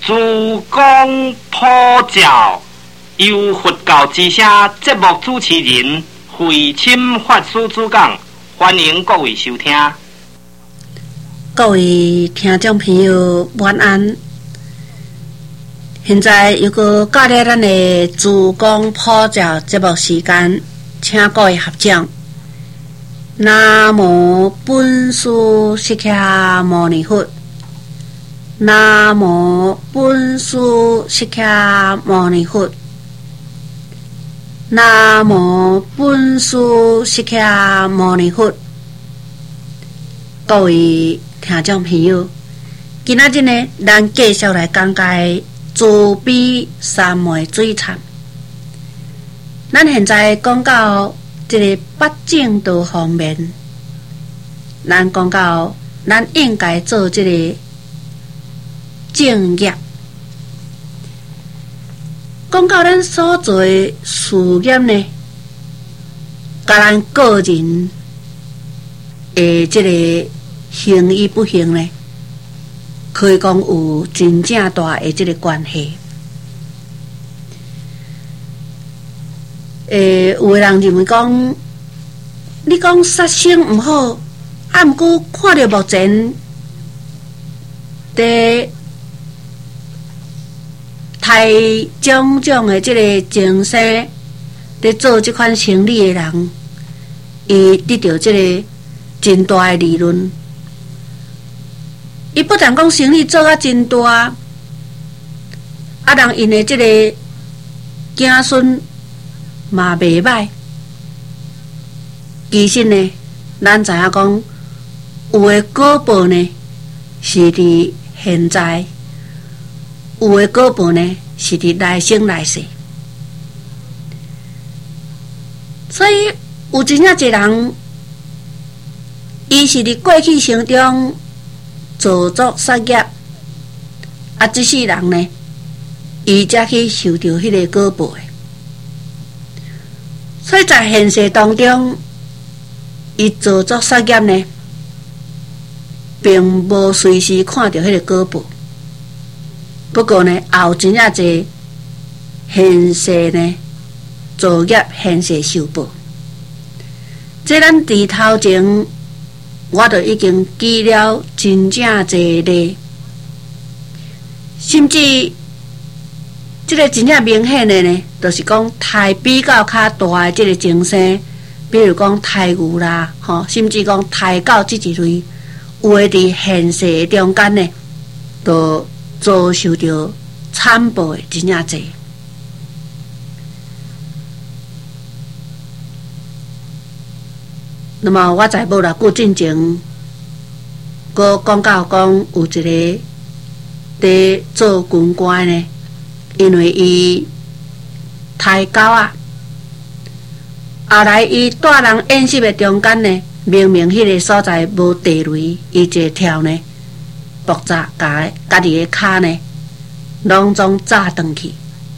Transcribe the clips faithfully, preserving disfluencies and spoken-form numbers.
主公普照，由佛教之声节目主持人慧清法师主讲，欢迎各位收听。 各位听众朋友，晚安。现在又个到了咱的主公普照节目时间，请各位合掌。南无本师释迦牟尼佛。南无本师释迦牟尼佛。南无本师释迦牟尼佛。各位听众朋友，今仔日呢，咱继续来讲解慈悲三昧水忏。咱现在讲到这个八正道方面，咱讲到咱应该做这个正业，讲到咱所做的事业呢，甲咱个人的这个行与不行呢，可以讲有真正大的这个关系。诶，有的人认为讲，你讲杀生毋好，啊，毋过看到目前在台种种的这个情势，在做这款生意的人，伊得到这个真大的利润。伊不但讲生意做啊真大，啊，人因的这个子孙嘛袂歹。其实呢，咱知影讲，有的果报呢是伫现在，有的果报呢是伫来生来世。所以有真正一人，伊是伫过去生中做作杀业，啊，这世人呢，伊才去受到迄个果报的。所以在现实当中，伊做作杀业呢，并无随时看到迄个果报。不过呢，也有真正侪现世呢，作业现世受报。这咱伫头前，我就已经记了真正侪例，甚至这个真正明显的呢，就是讲太比较较大的这个情势，比如讲太牛啦，吼，甚至讲太狗这一类，有的伫现实中间呢，都遭受到惨报的真正侪。那么我在无偌久之前，佮讲到讲有一个在做军官呢，因为伊太狗啊，后来伊带人演习的中间呢，明明迄个所在无地雷，伊一跳呢，爆炸甲家己的骹呢，拢总炸断去，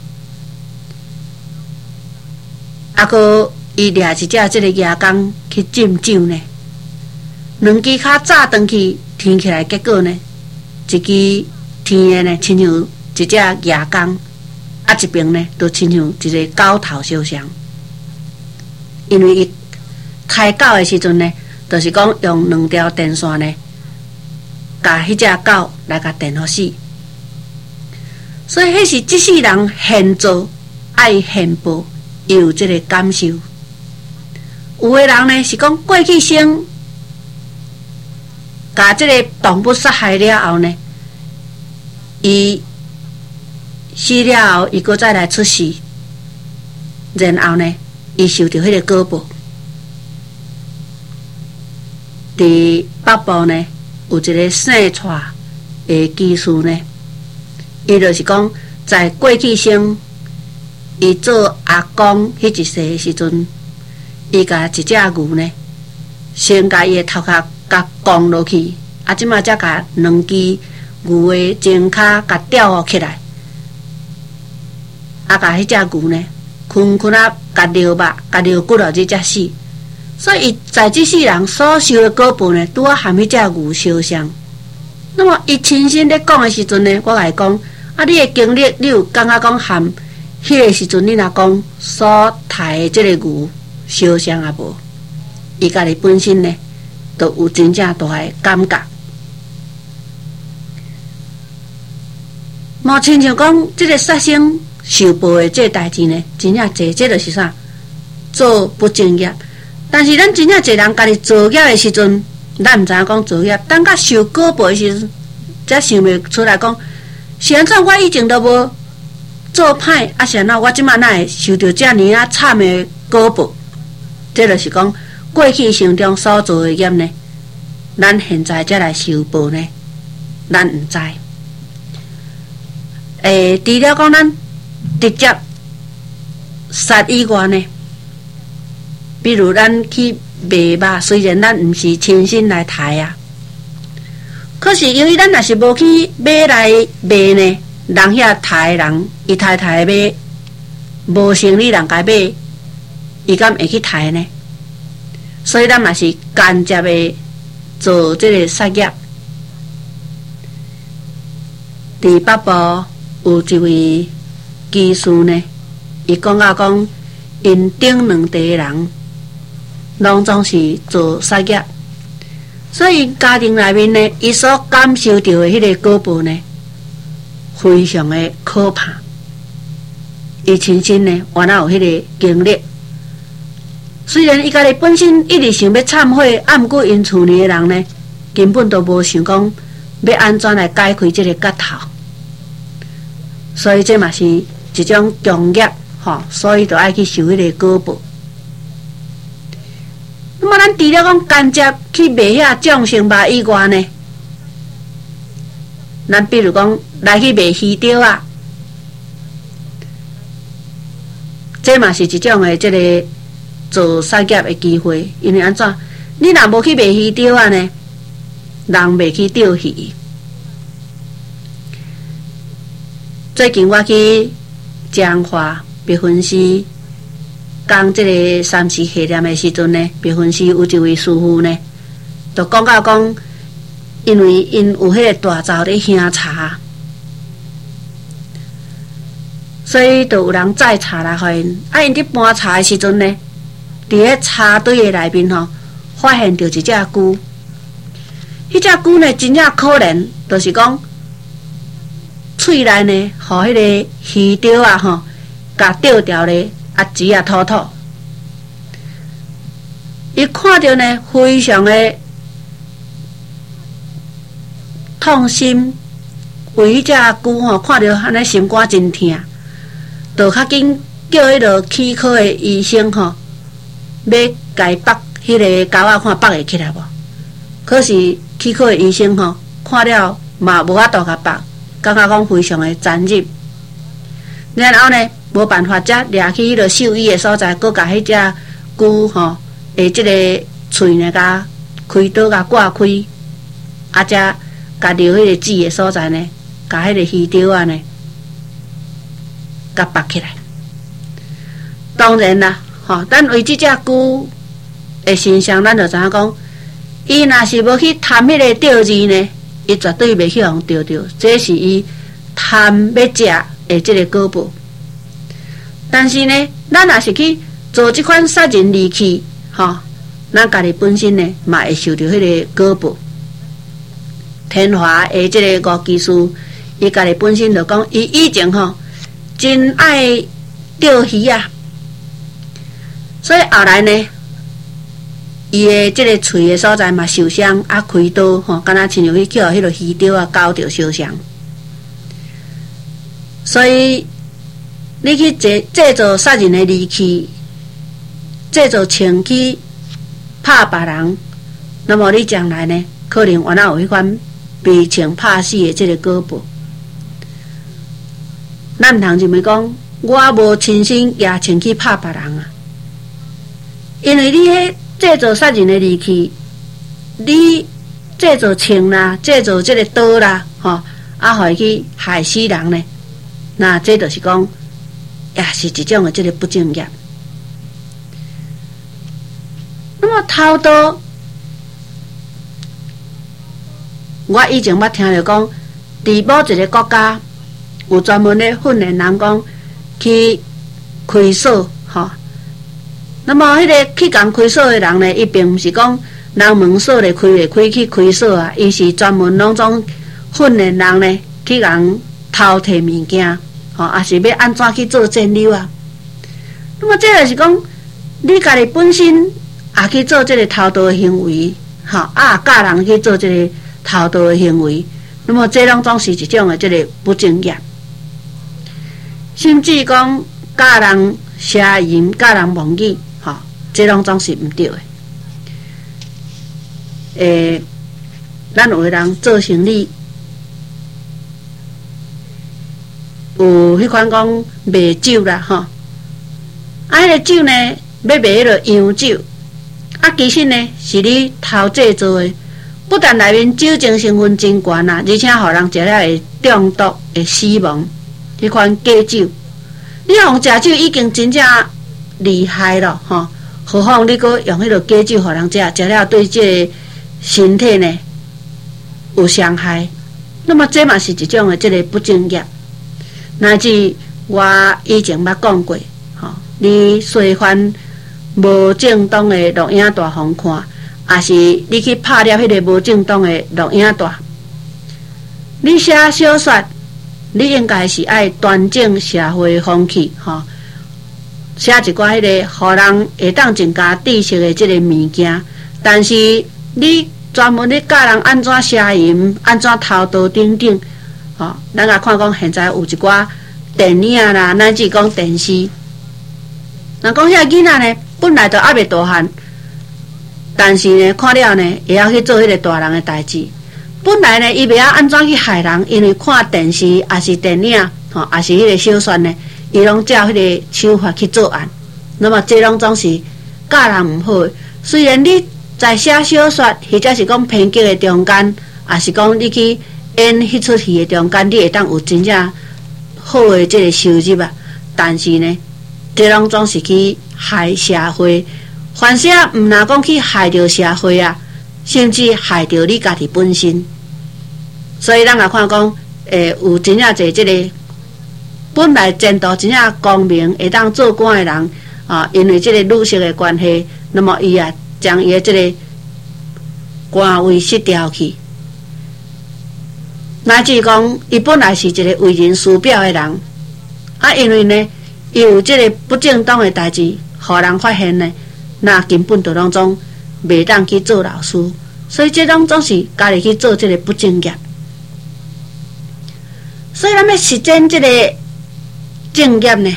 啊个。伊掠一只这个野工去浸酒呢，两支脚炸断去，天起来，结果呢，一支天的呢，亲像一只野工，啊一边呢，都亲像一个狗头烧伤。因为伊开狗的时阵呢，就是讲用两条电线呢，甲迄只狗来甲电互死。所以迄是即世人现做爱现报，有这个感受。有的人呢是讲过去生，把这个动物杀害了后呢，伊死了后，伊搁再来出世，然后呢，伊受到迄个果报。伫北部呢，有一个姓蔡的技师呢，伊就是讲在过去生，伊做阿公迄一世的时阵。伊甲一只牛呢，先甲伊的头壳甲降落去，啊，即马才甲两只牛的前骹甲吊起来，啊，甲迄只牛呢，困困啊，甲撩肉，甲撩骨头，这才死。所以在这世人所受的果报呢，拄啊含迄只牛相像。那么伊亲身咧讲的时阵呢，我来讲， 啊，你的经历，你有感觉讲含迄个时阵，你若讲所杀的即个牛相像啊无？伊家己本身呢，都有真正大的感觉。无亲像讲，即个杀生受报的这代志呢，真正侪，这就是啥？做不正业。但是咱真正侪人家己做业的时阵，咱毋知影讲做业，等甲受果报的时阵，才想袂出来讲，是安怎我以前都无做歹，啊是安怎我即摆哪会受到遮尔啊惨的果报？这就是讲过去生中所做的业呢，咱现在才来受报呢，咱毋知。诶，除了讲咱直接杀以外呢，比如咱去卖肉，虽然咱毋是亲身来杀啊，可是由于咱若是无去买来卖呢，人遐杀的人，伊杀杀的买，无生理人家买，伊敢会去杀呢？所以咱嘛是间接的做这个杀业。伫北部有一位技师呢，伊讲到讲，因顶两地人，拢总是做杀业，所以家庭内面呢，伊所感受到的迄个果报呢，非常的可怕。伊亲身呢，原来有迄个经历。虽然伊家己本身一直想要忏悔，啊，毋过因厝里的人呢，根本都无想讲要安怎来解开这个结头。所以这嘛是一种强业，吼，所以就爱去受迄个果报。那么咱除了讲间接去卖遐众生肉以外呢，咱比如讲来去卖鱼钓啊，这嘛是一种的这个做杀业的机会。因为安怎？你若无去卖鱼钓啊呢，人袂去钓鱼。最近我去彰化白云寺讲这个三时系念的时阵呢，白云寺有一位师傅呢，就讲到讲，因为因有迄个大灶咧烘茶，所以就有人载茶来互因。啊，因伫搬茶的时阵呢，伫咧茶堆的内面吼，发现到一只龟。迄只龟呢，真正可怜，就是讲。喙内呢，互迄个鱼钓啊吼，甲钓掉咧，啊籽啊吐吐。伊看到呢，非常的痛心，为迄只龟吼，看到安尼心肝真疼，就较紧叫迄个齿科的医生吼，要甲伊绑迄个钩仔，看绑会起来无？可是齿科的医生吼，看了嘛无法度甲绑。感觉讲非常的残忍，然后呢，无办法，才掠去迄个兽医的所在，搁甲迄只龟吼，诶，即个喙呢，甲开刀甲挂开，啊，才甲留迄个籽的所在呢，甲迄个鱼钓啊呢，甲绑起来。当然啦，吼，咱为即只龟的形象，咱就知影讲，伊若是无去贪迄个钓字呢。伊绝对袂去互钓着，这是伊贪要食的这个果报。但是呢，咱若是去做这款杀人利器，吼，咱家己本身呢，嘛会受到迄个果报。天华的这个吴技师，伊家己本身就讲，伊以前吼真爱钓鱼啊，所以后来呢。伊的这个喙的所在嘛受伤，啊开刀吼，敢若亲像去叫迄个鱼钓啊咬着受伤。所以你去制制造杀人的利器，制造枪去拍别人，那么你将来呢，可能原来有迄款被枪拍死的这个果报。咱毋通认为讲，我无亲身也枪去拍别人啊，因为你迄。制造杀人的利器，你制造枪啦，制造这个刀啦，吼，啊，互伊去害死人呢？那这就是讲，也是一种的这个不正业。那么偷盗，我以前捌听着讲，伫某一个国家， 有专门咧训练人讲去开锁，吼。那么迄个去共开锁的人呢，伊并毋是讲人门锁咧开咧开去开锁啊，伊是专门拢总训练人呢去共偷摕物件，吼，也是要安怎去做占溜啊。那么这就是讲，你家己本身也去做这个偷盗的行为，吼，啊教人去做这个偷盗的行为，那么这拢总是一种的这个不正业，甚至讲教人邪淫、教人妄语，吼，这拢总是毋对的。诶，咱有的人做生意，有迄款讲卖酒啦，吼。啊，迄个酒呢，要卖迄个洋酒，啊，其实呢是你偷制作的，不但内面酒精成分真悬啊，而且互人食了会中毒、会死亡。迄款假酒，你用食酒已经真正厉害了，吼，何况你搁用迄个假酒互人食，食了对这个身体呢有伤害。那么这嘛是一种的这个不正业，乃至我以前捌讲过。你随番无正当的录影带互看，也是你去拍了迄个无正当的录影带。你写小说，你应该是爱端正社会风气，吼，写一寡迄个互人会当增加知识的即个物件。但是你专门咧教人安怎邪淫、安怎偷盗等等，吼，咱来看讲现在有一寡电影啦，乃至讲电视。人讲遐囡仔呢，本来就还未大汉，但是呢，看了呢，会晓去做迄个大人的代志。本来呢，伊袂晓安怎去害人，因为看电视也是电影，吼，也是迄个小说呢，伊拢照迄个手法去做案。那么这拢总是教人毋好的。虽然你在写小说，或者是讲编剧的中间，也是讲你去演迄出戏的中间，你会当有真正好的这个收入啊，但是呢。这拢总是去害社会，凡事毋若讲去害着社会啊，甚至害着你家己本身。所以咱来看讲，诶，有真正侪即个本来前途真正光明，会当做官的人啊，因为即个女色的关系，那么伊也将伊的即个官位失掉去。乃至讲，伊本来是一个为人师表的人，啊，因为呢。伊有即个不正当的代志，互人发现呢，那根本就拢总袂当去做老师，所以这拢总是家己去做即个不正业。所以咱要实践即个正业呢，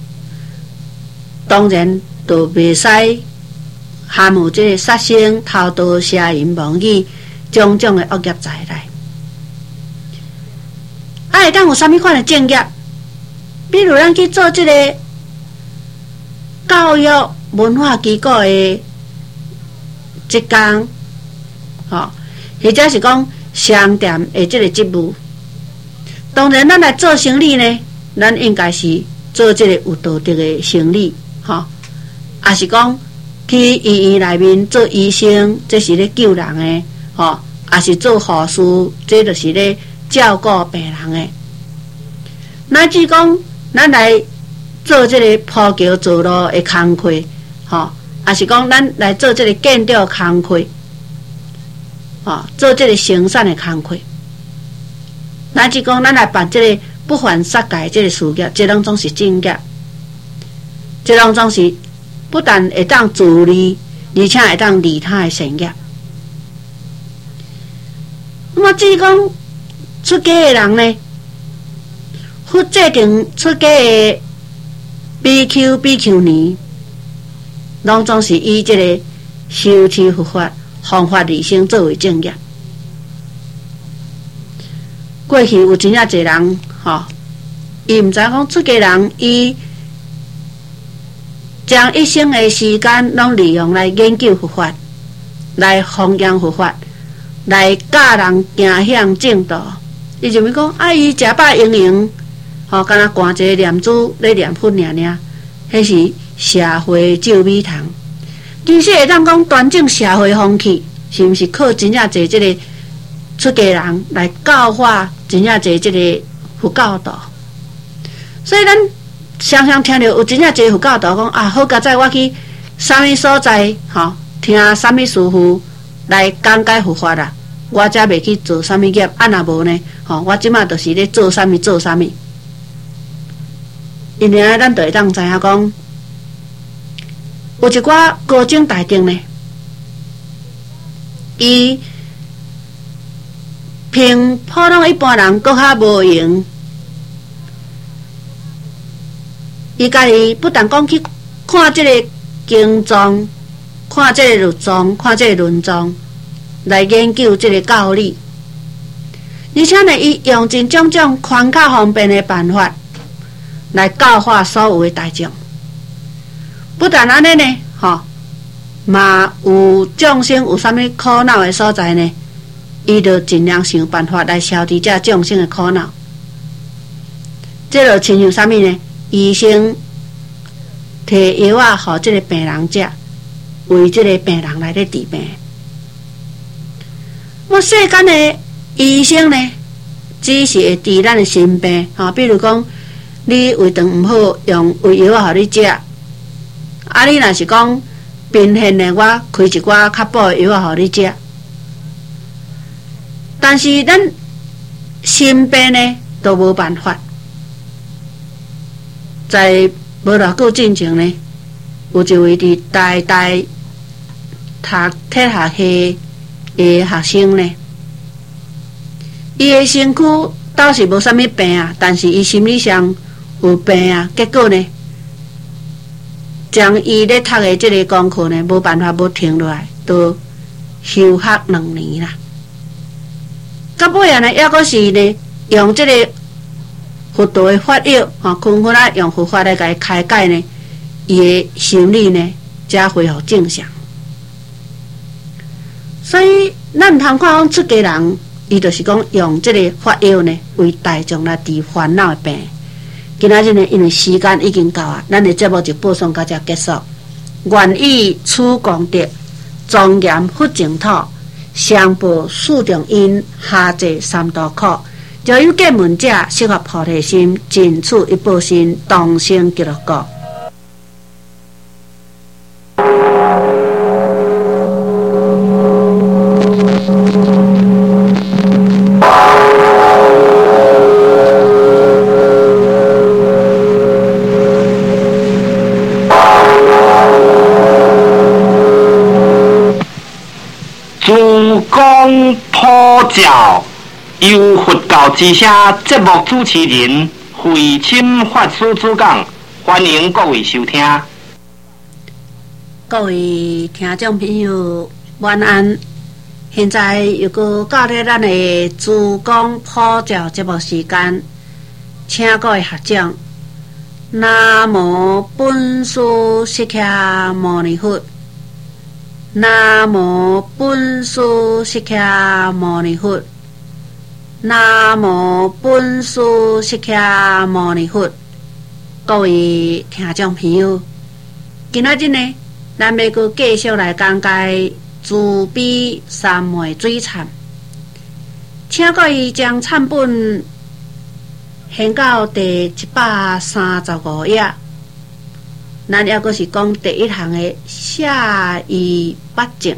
当然就袂使含有即个杀生、偷盗、邪淫、妄语种种的恶业在内。啊，会当有啥物款的正业？比如咱去做这个教育文化机构的职工，吼，或者是讲商店的这个职务。当然，咱来做生意呢，咱应该是做这个有道德的生意，吼，也是讲去医院内面做医生，这是咧救人的，吼，也是做护士，这就是咧照顾病人的。乃至讲。咱来做这个铺桥造路的工课，吼，也是讲咱来做这个建筑工课，吼，做这个生产的工课。乃至讲咱来办这个不犯杀戒这个事业，这拢总是正业，这拢总是不但会当自利，而且会当利他的善业。那么至于讲出家的人呢？或制定出家的 B Q B Q 年，拢总是以这个修持佛法、弘法利生作为正业。过去有真正侪人，吼，伊毋知讲出家人，伊将一生的时间拢利用来研究佛法，来弘扬佛法，来教人行向正道。伊就咪讲，啊，伊食饱营营。吼，敢若灌一个念珠咧念佛尔尔，迄是社会救美堂。其实会当讲端正社会风气，是毋是靠真正侪即个出家人来教化真正侪即个佛教徒？ 所以咱常常听到有真正一个佛教徒讲啊，好佳哉我去啥物所在，吼、哦，听啥物师傅来讲解佛法啦，我才袂去做啥物业，啊若无呢，吼、哦，我即马就是咧做啥物做啥物。因为咱就会当知影讲，有一寡高僧大德呢，伊平普通一般人搁较无用。伊家己不但讲去看即个经藏，看即个律藏，看即个论藏，来研究即个教理，而且呢，伊用尽种种宽较方便的办法来教化所有的大众。不但安尼呢，吼、哦，嘛有众生有啥物苦恼的所在呢，伊就尽量想办法来消除这众生的苦恼。这就亲像啥物呢？医生摕药啊，互即个病人食，为即个病人来咧治病。我世间的医生呢，只是会治咱的心病啊，比如讲，你胃肠毋好，用胃药啊，互你食。啊，你若是讲病现的，我开一寡较补的药啊，互你食。但是咱心病呢，都无办法。在无偌久之前呢，有一位伫台大读铁学系的学生呢，伊的身躯倒是无啥物病啊，但是伊心理上有病啊。结果呢，将伊咧读的即个功课呢，无办法无停落来，都休学两年啦。到尾啊呢，抑阁是呢，用即个佛道的法药，吼，空佛啊，用佛法来甲伊开解呢，伊的心理呢，才恢复正常。所以，咱通看讲出家人，伊就是讲用即个法药呢，为大众来治烦恼的病。今仔日呢，因为时间已经到啊，咱的节目就播送到这结束。愿以此功德，庄严佛净土，上报四重因，下济三途苦。就有见闻者，适合菩提心，尽此一报身，同生极乐国。 诸公普照。由佛教之声节目主持人慧钦法师主讲，欢迎各位收听。 各位听众朋友，晚安。现在又搁到了咱的诸公普照节目时间，请各位学长，南无本师释迦牟尼佛，南无本师释迦牟尼佛。南无本师释迦牟尼佛。各位听众朋友，今仔日呢，咱要阁继续来讲解慈悲三昧水忏，请各位将忏本掀到第一百三十五页。咱抑阁是讲第一行的下义八正，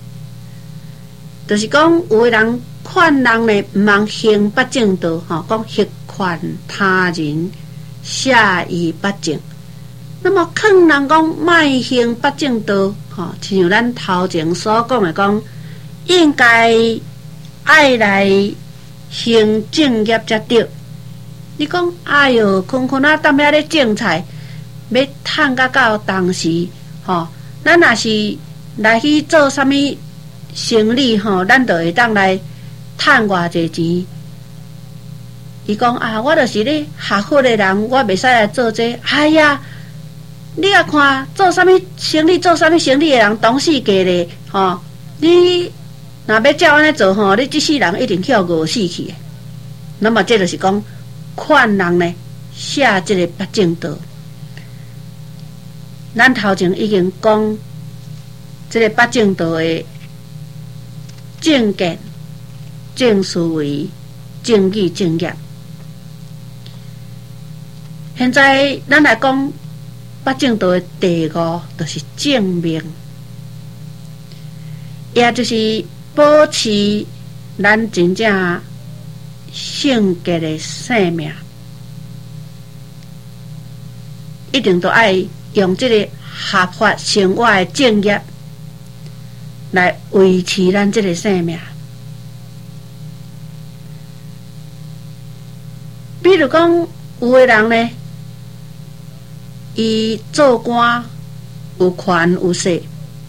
就是讲有的人劝人呢，毋通行八正道，吼，讲习劝他人下义八正。那么劝人讲莫行八正道，吼，亲像咱头前所讲的，讲应该爱来行正业才对。你讲，哎哟，困困啊，踮遐咧种菜，要趁甲到当时，吼，咱若是来去做啥物生意，吼，咱就会当来趁偌济钱。伊讲啊，我就是咧学佛的人，我袂使来做这個。哎呀，你啊看做啥物生意，做啥物生意的人，当世界咧，吼，你若要照安尼做，吼，你这世人一定去饿死去的。那么这就是讲劝人呢，下这个八正道。咱头前已经讲这个八正道的正见、正思维、正义、正业。 现在咱来讲八正道的第五，就是正命，也就是保持咱真正圣洁的生命，一定都爱用这个合法生活的正业来维持咱这个生命。比如讲，有的人呢，伊做官有权有势，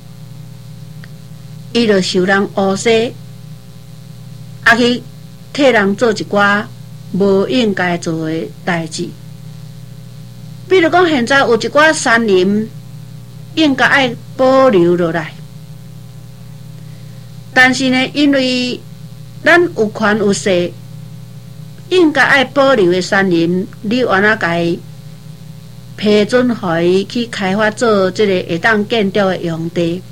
伊就受人恶势，啊去替人做一寡无应该做的代志。比如讲，现在有一寡山林应该爱保留落来，但是呢，因为咱有权有势，应该爱保留的山林，你有安怎甲伊批准，互伊去开发做这个会当建筑的用地？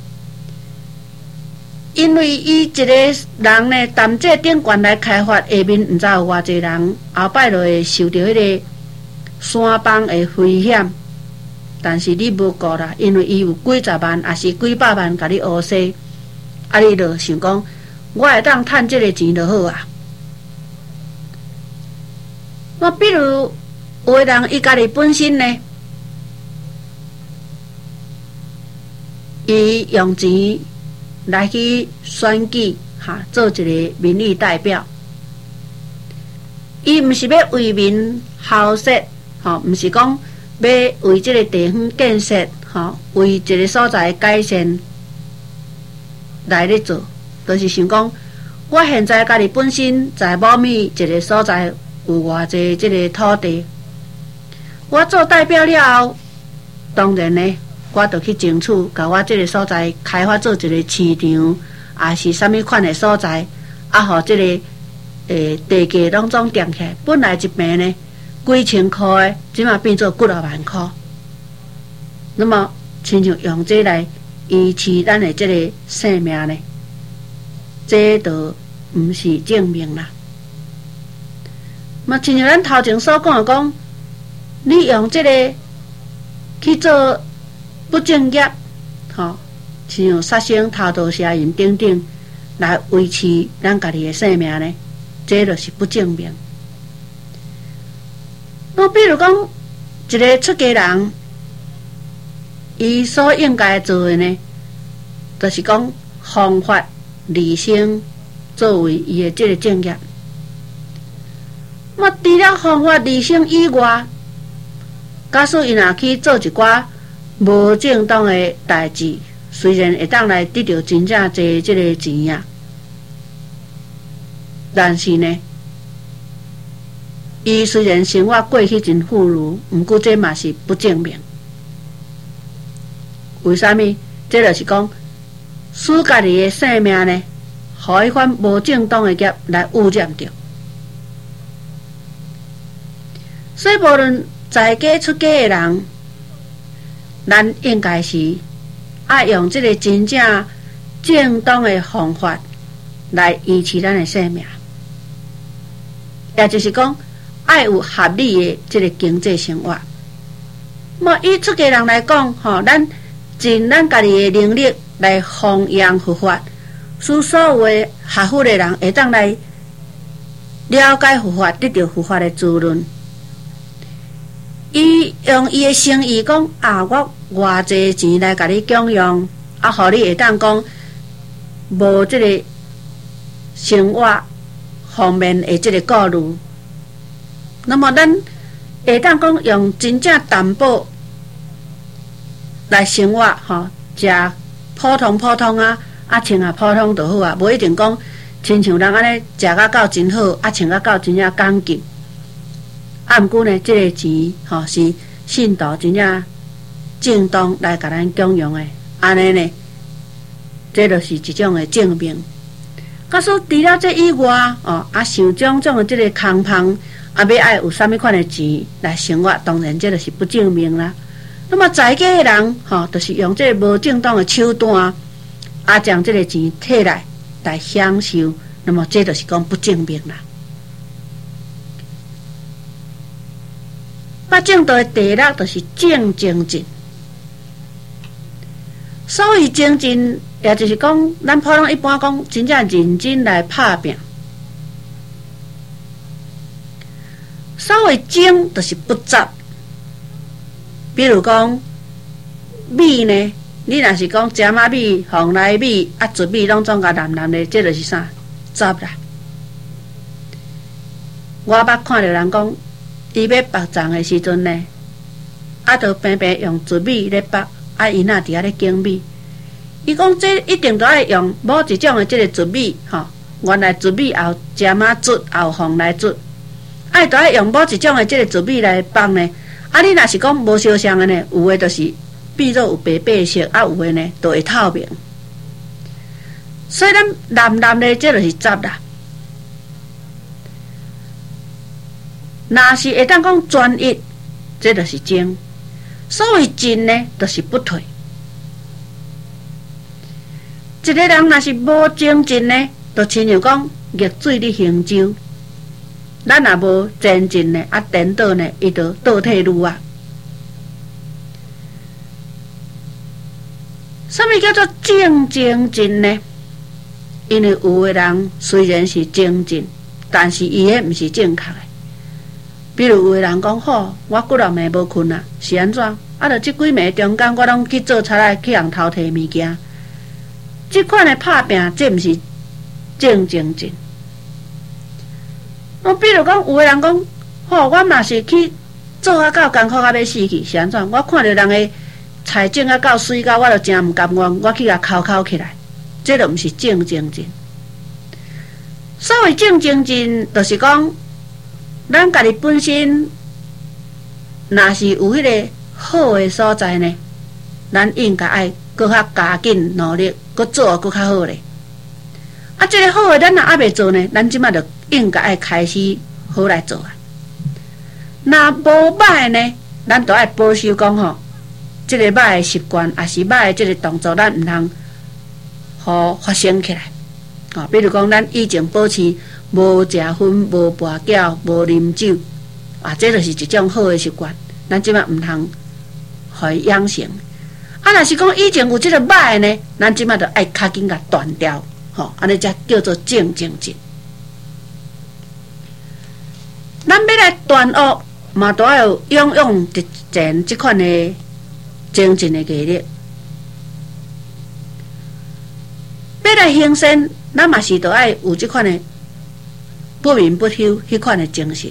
因为伊一个人呢，担这顶悬来开发，下面毋知有偌济人，后摆就会受到迄个山崩的危险。但是你无顾啦，因为伊有几十万，还是几百万，甲你讹势，啊，你就想讲，我会当趁这个钱就好啊。那比如有的人伊家己本身呢，伊用钱来去选举哈，做一个民意代表，伊毋是要为民效舌，吼，毋是讲要为这个地方建设，吼，为一个所在改善来咧做，就是想讲，我现在家己本身在某米一个所在有偌济这个土地，我做代表了后，当然呢，我就去争取，甲我这个所在开发做一个市场，也是啥物款的所在，啊，互这个诶地价拢总定起来，本来一平呢几千块的，即马变做几啊万块。那么，亲像用这来维持咱的这个生命呢，这都毋是正命啦。嘛，亲像咱头前所讲的讲，你用这个去做不正业，吼，亲像杀生、偷盗、杀人等等，来维持咱家己的生命呢，这就是不正命。那比如讲，一个出家人，伊所应该做的呢，就是讲弘法利生作为伊的这个正业。那除了弘法利生以外，假使伊若去做一寡无正当的代志，虽然会当来得到真正侪这个钱啊，但是呢，伊虽然生活过去真富裕，毋过这嘛是不正命。为啥物？这就是讲，使家己的生命呢，互迄款无正当的业来污染着。所以，无论在家出家的人，咱应该是爱用这个真正正当的方法来维持咱的生命，也就是讲，爱有合理的这个经济生活。么以出家人来讲，吼，咱尽咱家己的能力来弘扬佛法，使所有的学佛的人会当来了解佛法，得到佛法的滋润。伊用伊的诚意讲啊，我偌济钱来甲你供养，啊，互你会当讲无即个生活方面的即个顾虑。那么咱会当讲用真正淡薄来生活，吼，食普通普通啊，啊穿啊普通就好啊，无一定讲亲像人安尼食甲到真好，啊穿甲到真正讲究。啊，毋过呢，这个钱吼、哦、是信徒真正正当来甲咱供养的，安尼呢，这就是一种的正命。假使除了这以外，哦，啊，想种种的这个空芳，啊，要爱有啥物款的钱来生活，当然这就是不正命啦。那么在家的人，吼、哦，就是用这个无正当的手段，啊，将这个钱摕来来享受，那么这就是讲不正命啦。 八正道的第六就是正精进。所谓精进，也就是讲，咱普通一般讲，真正认真来拍拼。所谓精，就是不杂。比如讲米呢，你若是讲食马米、红来米、啊糯米，拢总甲蓝蓝的，这就是啥杂啦。我捌看到人讲，伊要拔粽的时阵呢，啊，就平平用糯米咧拔。啊，因仔伫遐咧经米，伊讲这一定都爱用某一种的即个糯米，吼、哦，原来糯米后食马煮，后红来煮，啊，都爱用某一种的即个糯米来放呢。啊，你若是讲无相像的呢，有诶就是变做有白白色，啊，有诶呢就会透明。所以咱蓝蓝的即就是杂啦。若是会当讲专一，这就是精。所谓进呢，就是不退。一个人若是无精进呢，就亲像讲逆水咧行舟。咱若无前进呢，啊颠倒呢，伊就倒退路啊。什么叫做正精进呢？因为有的人虽然是精进，但是伊迄毋是正确的。比如有个人讲好，我几落暝无困啊，是安怎？啊，着即几暝中间，我拢去做贼来去人偷摕物件。即款的拍拼，这毋是正精进。我比如讲，有个人讲好，我嘛是去做啊到艰苦啊要死去，是安怎？我看着人的财政啊到水到，我着真毋甘愿，我去甲扣扣起来，这着毋是正精进。所谓正精进，就是讲。咱家己本身，若是有迄个好诶所在呢，咱应该爱搁较加紧努力，搁做搁较好咧。啊，即个好诶，咱若还未做呢，咱即摆就应该爱开始好来做啊。若无歹呢，咱就爱保守讲吼，即个歹诶习惯，也是歹诶即个动作，咱毋通互发生起来。啊，比如讲，咱以前保持。无食薰，无跋筊，无啉酒，啊，这就是一种好的习惯。咱即摆毋通互伊养成。啊，若是讲以前有即个歹的呢，咱即摆就爱较紧甲断掉，吼，安尼才叫做正精进。咱要来断恶，嘛都要有勇勇直前即款的精进的毅力。要来行善，咱嘛是都爱有即款的。不眠不休迄款的精神，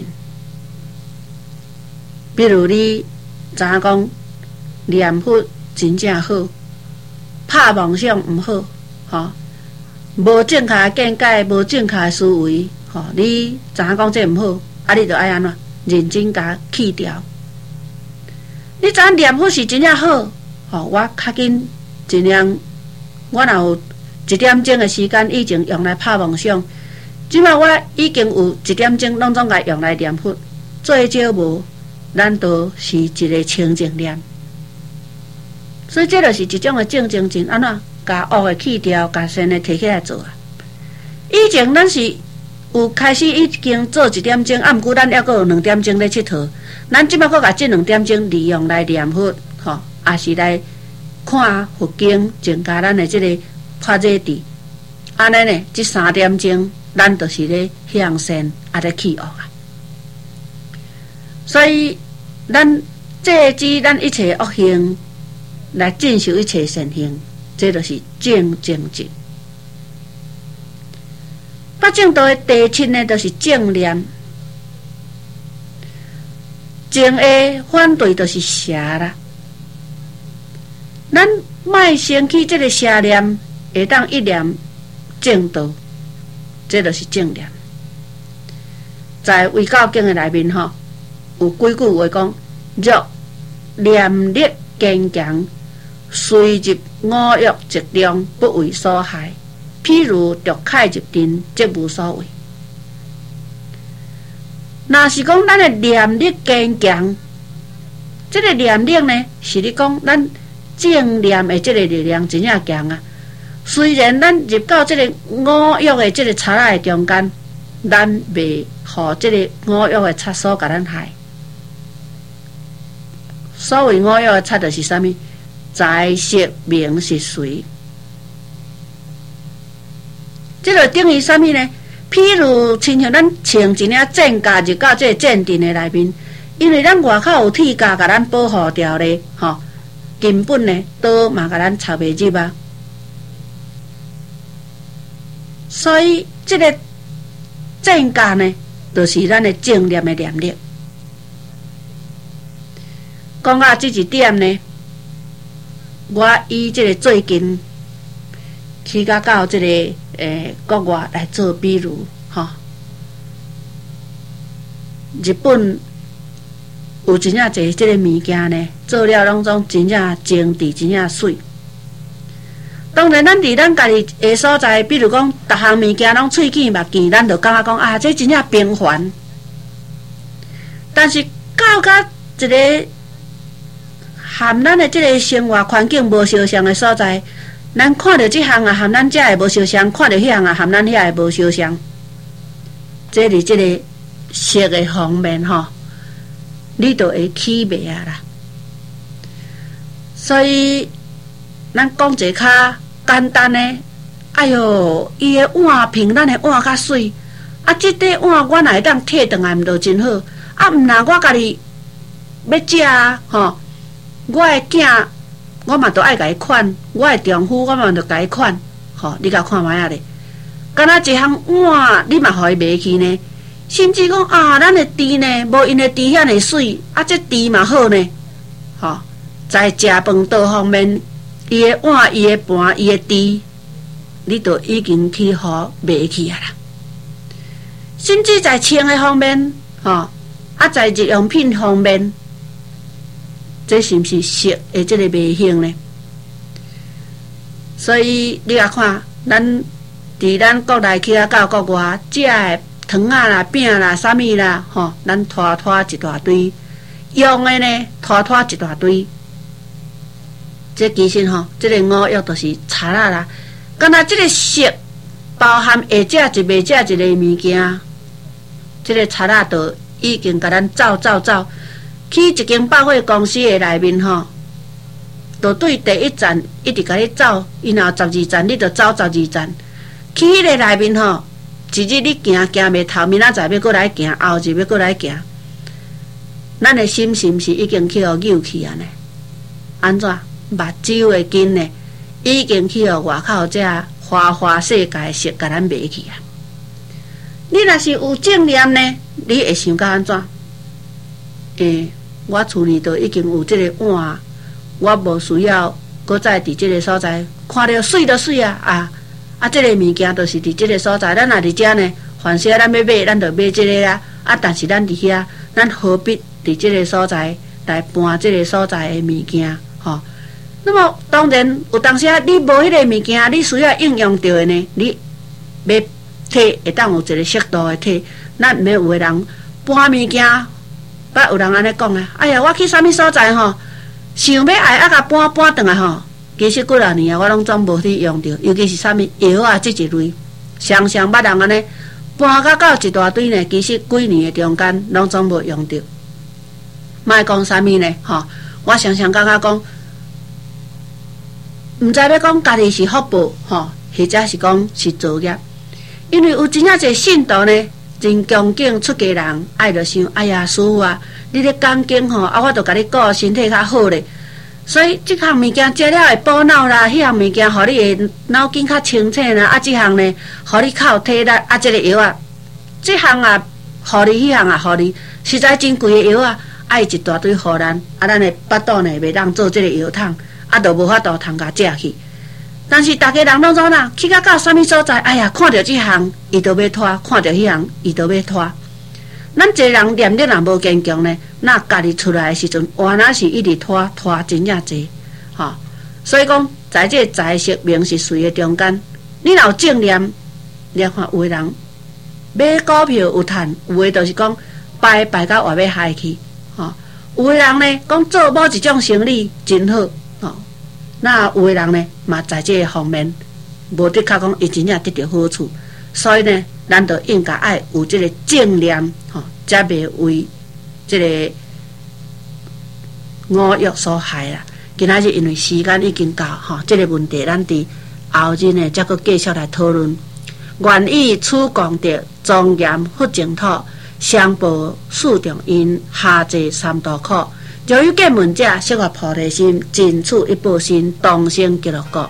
比如你知影讲念佛真正好，拍梦想毋好，吼，无正确的见解，无正确的思维，吼，你知影讲这毋好，啊，你就爱安怎认真甲去掉。你知影念佛是真正好，吼，我较紧尽量，我若有一点钟的时间以前用来拍梦想。即摆我已经有一点钟，拢总甲用来念佛，最少无，咱都是一个清净念。所以这就是一种的正精进，安怎甲恶的去掉，甲善的摕起来做啊。以前咱是有开始已经做一点钟，啊，毋过咱还阁有两点钟咧佚佗，咱即摆阁甲这两点钟利用来念佛，吼，也是来看佛经，增加咱的这个发热地。安尼呢，这三点钟。咱就是咧向善，啊咧去恶啊，所以咱制止咱一切恶行，来进修一切善行，这就是正精进。八正道的第七呢，就是正念。正的反对就是邪啦。咱莫生起这个邪念，会当一念正道。这就是正念。在《为教经》的内面吼，有几句话讲：若念力坚强，随入五欲极量，不为所害。譬如毒海入阵，即无所谓。若是讲咱的念力坚强，这个念力呢，是你讲咱正念的这个力量真正强啊。虽然咱入到这个五欲的这个贼仔的中间，咱袂互这个五欲的贼所甲咱害， 所谓五欲的贼就是啥物？财色名是随。这就等于啥物呢？譬如亲像咱穿一领战甲入到这个战阵的内面，因为咱外口有铁甲甲咱保护掉咧，吼、哦，根本呢刀嘛甲咱插袂入啊。所以这个战甲呢，就是咱的正念的念力。讲到这一点呢，我以这个最近去到到这个诶国外来做比如，吼、哦，日本有真正侪这个物件呢，做了拢总真正精致，真正水。当然，咱伫咱家己的所在，比如讲，逐项物件拢喙齿目见，咱就感觉讲啊，这真正平凡。但是到甲一个含咱的这个生活环境无相像的所在，咱看到这项啊，含咱遮的无相像；看到迄项啊，含咱遐的无相像。这伫这个色的方面吼，你就会起袂啊啦。所以，咱讲一个较简单的，哎哟，伊的碗平咱的碗较水，啊，这块碗我若会当摕转来，毋就真好。啊，毋若我家己要食啊，吼，我的囝，我嘛都爱甲伊款，我的丈夫，我嘛就甲伊款，吼，你甲看卖啊咧。敢若一项碗，你嘛互伊袂去呢？甚至讲啊，咱的猪呢，无因的猪遐尼水，啊，这猪嘛好呢，吼，在食饭道方面，伊的碗、伊的盘、伊的猪，你都已经去互袂去啊啦。甚至在穿的方面，吼。啊，在日用品方面，这是毋是色的这个卖性呢？所以你来看，咱伫咱国内去啊到国外，食的汤啊啦、饼啦、啥物啦，吼，咱拖拖一大堆，用的呢拖拖一大堆。这其实吼，这个五欲就是差啦啦。敢若这个色包含会食一袂食一个物件，这个差啦就已经甲咱走走走，去一间百货公司的内面吼，就对第一站一直甲你走，然后十二站你就走十二站，去迄个内面吼，一日你行行袂透，明仔载要过来行，后日要过来行，咱的心是毋是已经去互扭去啊呢？安怎？目睭的筋呢，已经去互外口这花花世界的色甲咱迷去啊！你若是有正念呢？你会想到安怎？诶，我厝里都已经有这个碗，我无需要搁再伫这个所在看到水就水啊啊！啊，这个物件都是伫这个所在，咱若伫遮呢，凡是咱要买，咱就买这个啦。啊，但是咱伫遐，咱何必伫这个所在来搬这个所在的物件？吼、哦，那么当然有当时啊，你无迄个物件，你需要应用到的呢，你要体会当有一个适度的体。咱毋免有个人搬物件，捌有人安尼讲啊！哎呀，我去啥物所在吼，想要爱啊，甲搬搬转来吼。其实几若年啊，我拢总无去用着，尤其是啥物药啊，这一类，常常捌人安尼搬甲到一大堆呢。其实几年的中间，拢总无用着。莫讲啥物呢？吼，我常常感觉讲，毋知要讲家己是福报吼，或者是讲是造业，因为有真正侪信徒呢。真恭敬出家人，爱着想，哎呀，师父啊，你咧讲经吼，啊，我著甲你顾身体较好咧。所以这项物件食了会补脑啦，迄项物件互你的脑筋较清醒啦。啊，这项呢，互你较有体力。啊，这个药啊，这项啊，互你迄项啊，互你实在真贵的药啊，爱一大堆互咱，啊，咱的腹肚呢袂当做这个药汤，啊，就无法度通甲食去。但是大家人拢怎啦？去到到啥物所在？哎呀，看到这项，伊就要拖；看到迄项，伊就要拖。咱一人念力若无坚强呢，那家己出来的时阵，原来是一直拖拖真正济，吼、哦。所以讲，在这财色名是随的中间，你若有正念，你看有的人买股票有赚，有的就是讲败败到外要害去，吼、哦。有的人呢，讲做某一种生意真好，吼、哦。那有的人呢，嘛在这个方面，无的确讲伊真正得到好处，所以呢，咱就应该爱有这个正念，吼、哦，才袂为这个五欲所害啦。今仔日因为时间已经到，吼，这个问题咱伫后日呢，再搁继续来讨论。愿以此功德，庄严佛净土，相报四重因，下济三途苦。若有见闻者，悉发菩提心，尽此一报身，同生极乐国。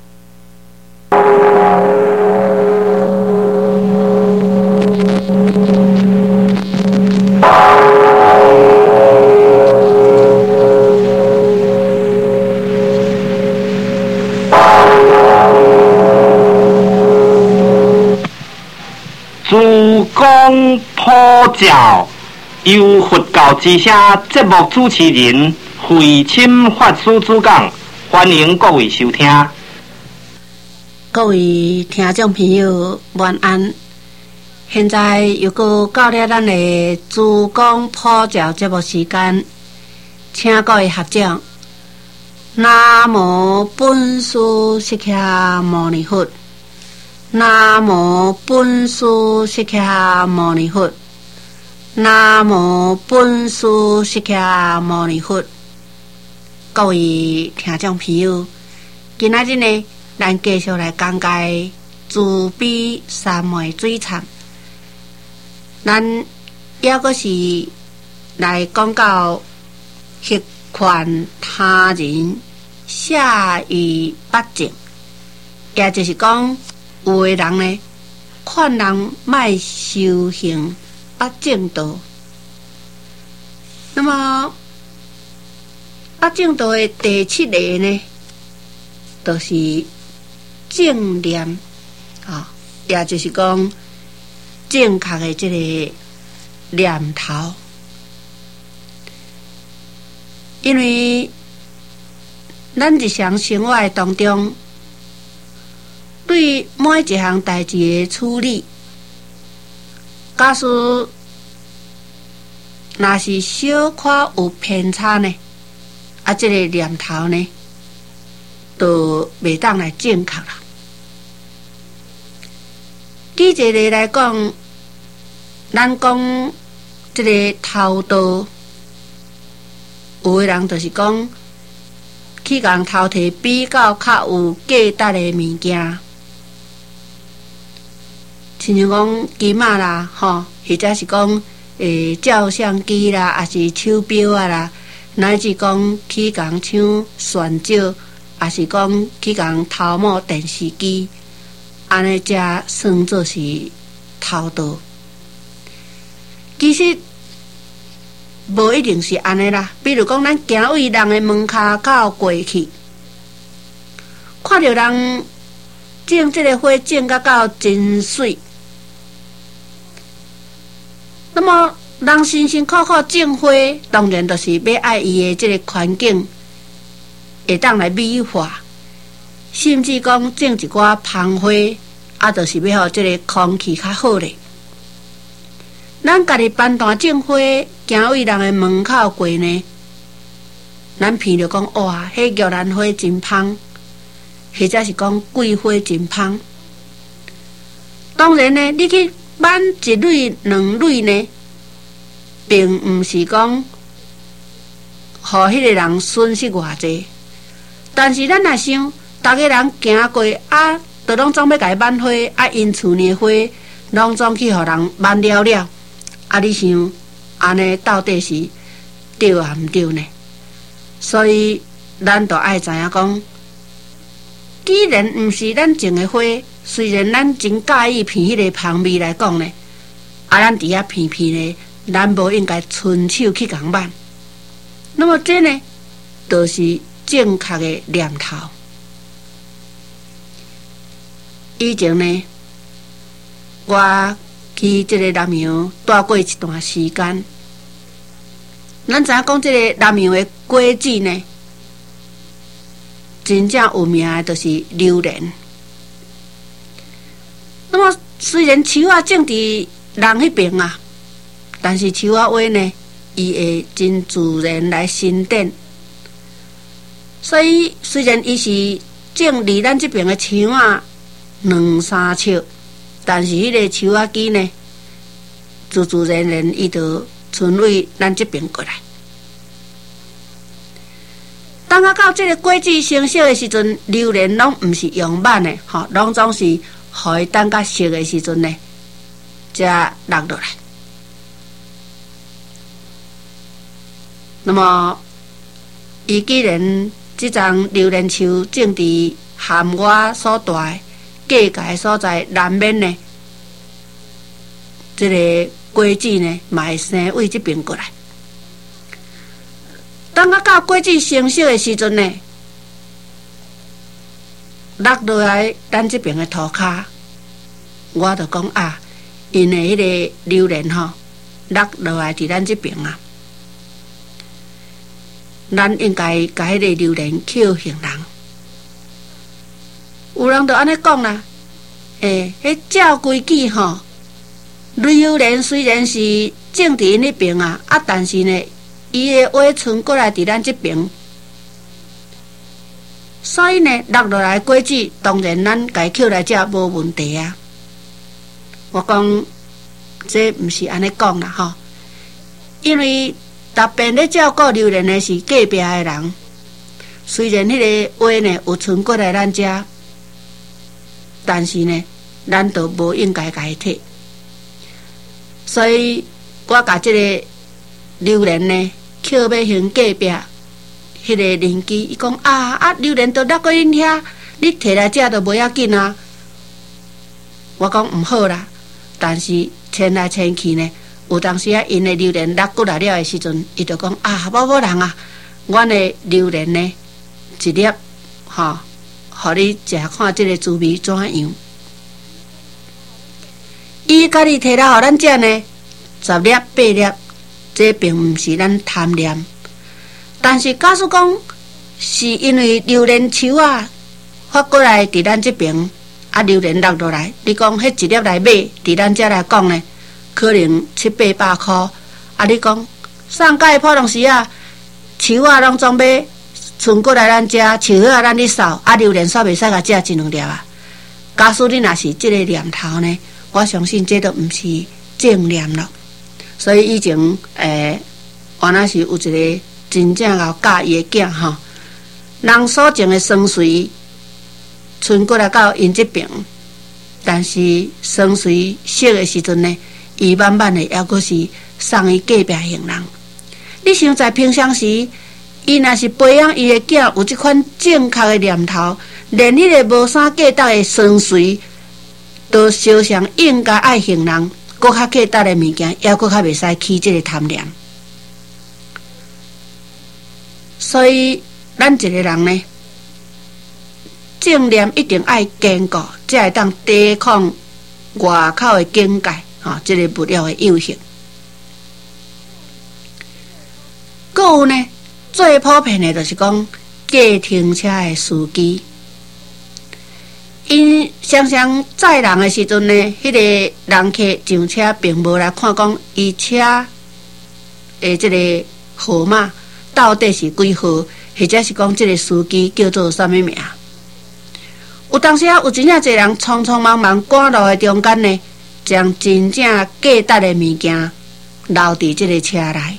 诸公普照，由佛教之声节目主持人慧钦法师主讲，欢迎各位收听。 各位听众朋友，晚安。现在又搁到了咱的诸公普照节目时间，请各位合掌。南无本师释迦牟尼佛。南无本师释迦牟尼佛。南无本师释迦牟尼佛。各位听众朋友，今仔日呢，咱继续来讲解慈悲三昧水忏。咱也阁是来讲到迄劝他人下于八正，也就是讲。有的人呢，劝人莫修行八正道。那么八正道的第七个呢，就是正念啊，也就是讲正确的这个念头。因为咱日常生活的当中，对每一项代志的处理，假使若是小可有偏差呢，啊，这个念头呢，就袂当来正确啦。举一个例来讲，咱讲这个偷盗，有的人就是讲去共偷摕比较较有价值的物件。亲像讲金仔啦，吼，或者是讲诶照相机啦，还是手表啊啦，乃至讲去共抢旋照，还是讲去共偷摸电视机，安尼才算作是偷盗。其实无一定是安尼啦，比如讲咱行为人的门骹口过去，看到人种这个花种甲到真水。那么，人辛辛苦苦种花，当然就是要爱伊的这个环境，会当来美化，甚至讲种一寡芳花，啊，就是要互这个空气较好咧。咱家己办单种花，行为人的门口过呢，咱闻着讲哇，迄玉兰花真芳，或者是讲桂花真芳。当然呢，你去挽一蕊两蕊呢，并毋是讲互迄个人损失偌济，但是咱若想，逐个人行过啊，都拢总要甲伊挽花，啊，因厝呢花，拢总去互人挽了了，啊，你想安尼到底是对啊毋对呢？所以咱就爱知影讲，既然毋是咱种的花。虽然咱真介意闻迄个芳味来讲呢，啊，咱伫遐闻闻呢，咱无应该伸手去共挽。那么这呢，就是正确的念头。以前呢，我去这个南洋住过一段时间，咱知影讲这个南洋的果子呢，真正有名的就是榴莲。那么虽然树啊种伫人迄边啊，但是树啊话呢，伊会真自然来生长。所以虽然伊是种离咱这边的树啊两三尺，但是迄个树啊枝呢，自自然然伊就存为咱这边过来。 当啊到这个果子成熟的时阵，榴莲拢毋是用挽的，吼，拢总是互伊等甲熟的时阵呢，才落落来。那么，伊既然这张榴莲树种伫含我所住的界界所在南面呢，这个果子呢，嘛会生为这边过来。当啊到果子成熟的时阵呢，落落来咱这边的涂骹，我就讲啊，因的迄个榴莲吼，落落来伫咱这边啊，咱应该甲迄个榴莲捡行人。有人就安尼讲啦，诶、欸，迄照规矩吼，榴莲虽然是种伫因迄边啊，啊，但是呢，伊的花存过来伫咱这边，所以呢，落落来果子，当然咱家捡来食无问题啊。我讲这毋是安尼讲啦吼，因为逐遍咧照顾榴莲的是隔壁的人，虽然迄个花呢有存过来咱遮，但是呢，咱都无应该家己摕。所以我甲这个榴莲呢，捡要行隔壁迄个邻居，伊讲啊啊，榴莲都落过因遐，你摕来食都无要紧啊。我讲毋好啦，但是迁来迁去呢，有当时啊，因的榴莲落过来了的时阵，伊就讲啊，某某人啊，阮的榴莲呢，一粒吼，互你食看这个滋味怎样？伊家己摕来互咱食呢，十粒八粒，这并毋是咱贪念。但是假使讲是因为榴莲树啊发过来伫咱这边，啊榴莲落落来，你讲迄一粒来买，伫咱遮来讲呢，可能七八百块。啊，你讲上届普通时啊，树啊拢总要存过来咱遮，树啊咱咧扫，啊榴莲煞袂使甲食一两粒啊。假使你若是即个念头呢，我相信这都毋是正念咯。所以以前诶，原来是有一个真正要教伊的囝吼，人所种的酸水存过来到因这边，但是酸水熟的时阵呢，伊慢慢的还阁是送伊隔壁行人。你想在平常时，伊若是培养伊的囝有这款正确的念头，连迄个无啥价值的酸水，都烧上应该爱行人，搁较价值的物件，还阁较袂使起这个贪念。所以，咱一个人呢，正念一定爱坚固，才会当抵抗外口的境界，吼、哦，这个物料的诱惑。搁有呢，最普遍的就是讲计停车的司机，因常常载人的时阵呢，迄、那个人客上车并无来看讲伊车的这个号码到底是几号，或者是讲这个司机叫做什么名。有当时啊，有真正侪人匆匆忙忙赶路的中间呢，将真正价值的物件留伫这个车内。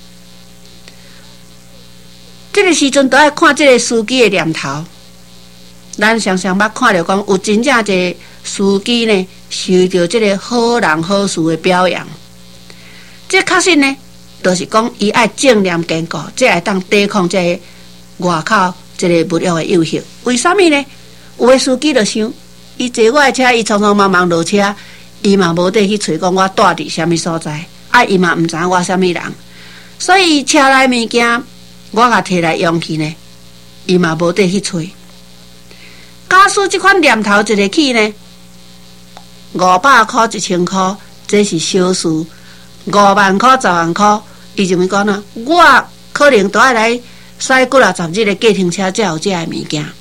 这个时阵都要看这个司机的念头。咱常常捌看到讲，有真正一个司机呢，受到这个好人好事的表扬。这确实呢，就是讲伊爱正念坚固，才会当抵抗这个外口这个物料的诱惑。为什么呢？有的司机就想，伊坐我的车，伊匆匆忙忙落车，伊嘛无得去找讲我住伫什么所在，啊，伊嘛毋知我什么人，所以车内物件我甲摕来用去呢，伊嘛无得去找。假使这款念头一个起呢，五百块、一千块，这是小事；五万块、十万块，伊就会讲啦，我可能都要来驶几啊十日的计程车才有这个物件。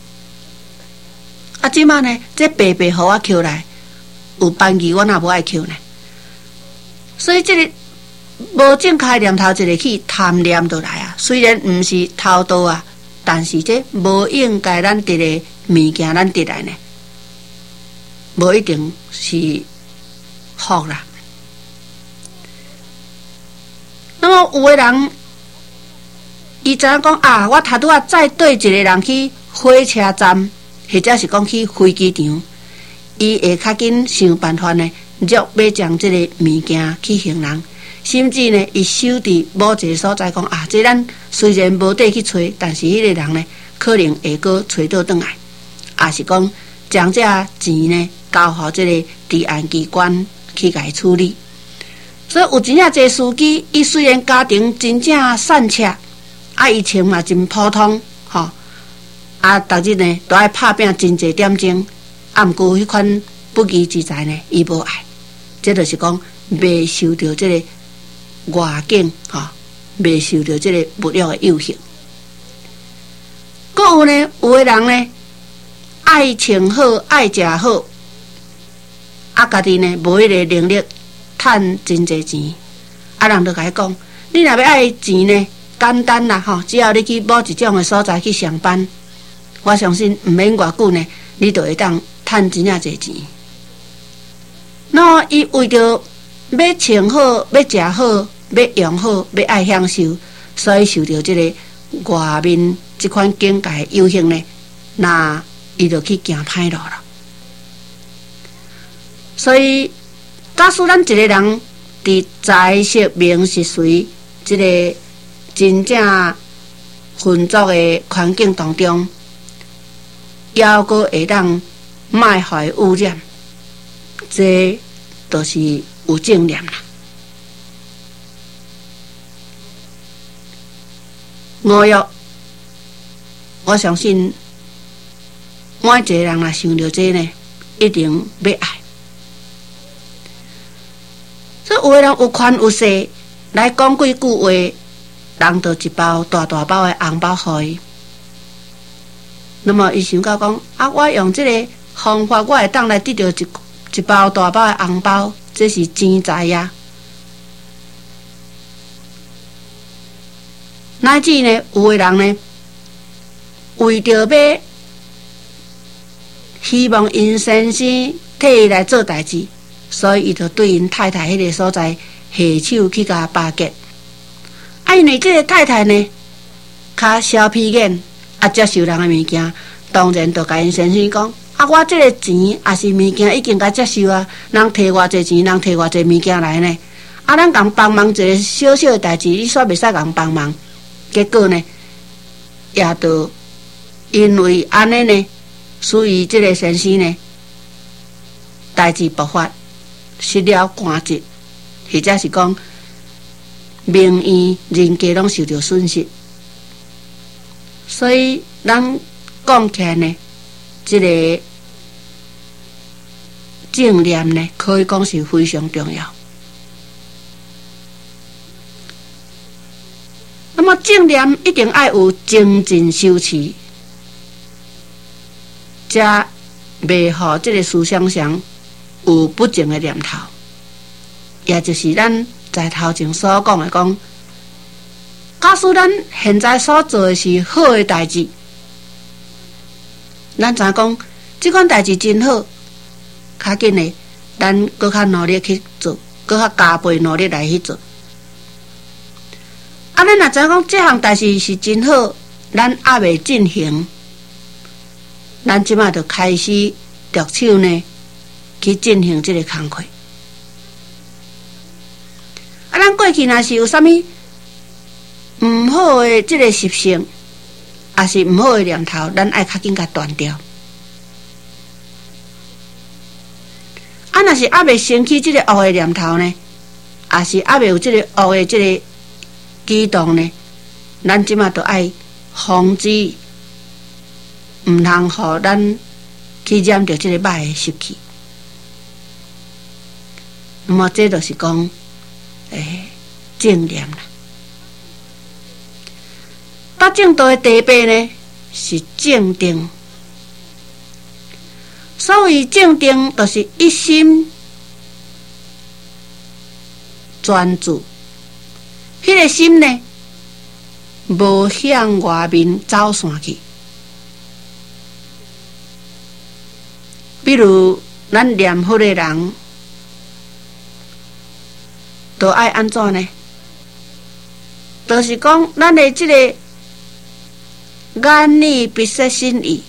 啊，即摆呢，这白白互我捡来，有班机我哪无爱捡呢？所以这个无正确念头一个起，贪念就来啊。虽然毋是偷盗啊，但是这无应该咱得的物件，咱得来呢，无一定是福啦。那么有的人伊知影讲啊，我头拄啊再对一个人去火车站，或者是讲去飞机场，伊会较紧想办法呢，约要将这个物件去行人。甚至呢，伊守伫某一个所在讲啊，这咱虽然无地去找，但是迄个人呢，可能会搁找到转来，也是讲将这钱呢交互这个治安机关去甲伊处理。所以有真正这司机，伊虽然家庭真正散赤，啊，伊穿嘛真普通，吼、哦，啊，逐日呢都爱拍拼真侪点钟，啊，毋过迄款不义之财呢，伊无爱，这就是讲未受到这个外境，吼、哦，未受到这个物欲的诱惑。佫有呢，有的人呢爱穿好，爱食好，啊，家己呢无迄个能力趁真侪钱，啊，人就甲伊讲，你若要爱钱呢，简单啦，吼，只要你去某一种的所在去上班，我相信毋免偌久呢，你就会当趁真正侪钱。那伊为着要穿好，要食好，要用好，要爱享受，所以受到这个外面这款境界诱惑呢，那伊就去行歹路了。所以，假使咱一个人伫财色名食随这个真正浑浊的环境当中，犹阁会当卖害污染，这都是有正念啦。五欲，我相信每一个人若想到这呢，一定要爱。所以有的人有权有势来讲几句话，人就一包大大包的红包给伊。那么伊想到讲啊，我用这个方法，我会当来得到一一包大包的红包，这是钱财呀。乃至呢，有的人呢，为着要希望因先生替伊来做代志，所以伊就对因太太迄个所在下手去甲巴结。啊，因为这个太太呢，较小屁眼，啊，接受人的物件，当然就甲因先生讲：啊，我这个钱也是物件已经甲接受啊，人摕偌济钱，人摕偌济物件来呢，啊，咱共帮忙一个小小的代志，你煞袂使共帮忙。结果呢，也就因为安尼呢，所以这个先生呢，代志爆发，失了官职，或者是讲名誉、人家拢受到损失。所以咱讲起来呢，这个正念呢，可以讲是非常重要。那么正念一定要有精进修持，才袂互这个思想上有不正的念头，也就是咱在头前所讲的讲，假使咱现在所做的是好的代志，咱知讲这款代志真好，较紧的，咱搁较努力去做，搁较加倍努力来去做。啊，咱若知讲这项代志是真好，咱还未进行，咱即马就开始着手呢，去进行这个工课。啊，咱过去若是有啥物毋好的这个习性，也是毋好的念头，咱爱较紧甲断掉。啊，若是还未升起这个恶的念头呢，也是还未有这个恶的这个举动呢，咱即马就爱防止，毋通互咱去染着这个歹的习气。那么这就是讲，诶，正念啦。八正道的第八呢是正定。所谓正定，就是一心专注。迄个心呢，无向外面走散去。比如咱念佛的人，都爱安怎呢？就是讲，咱的这个眼耳鼻舌身意，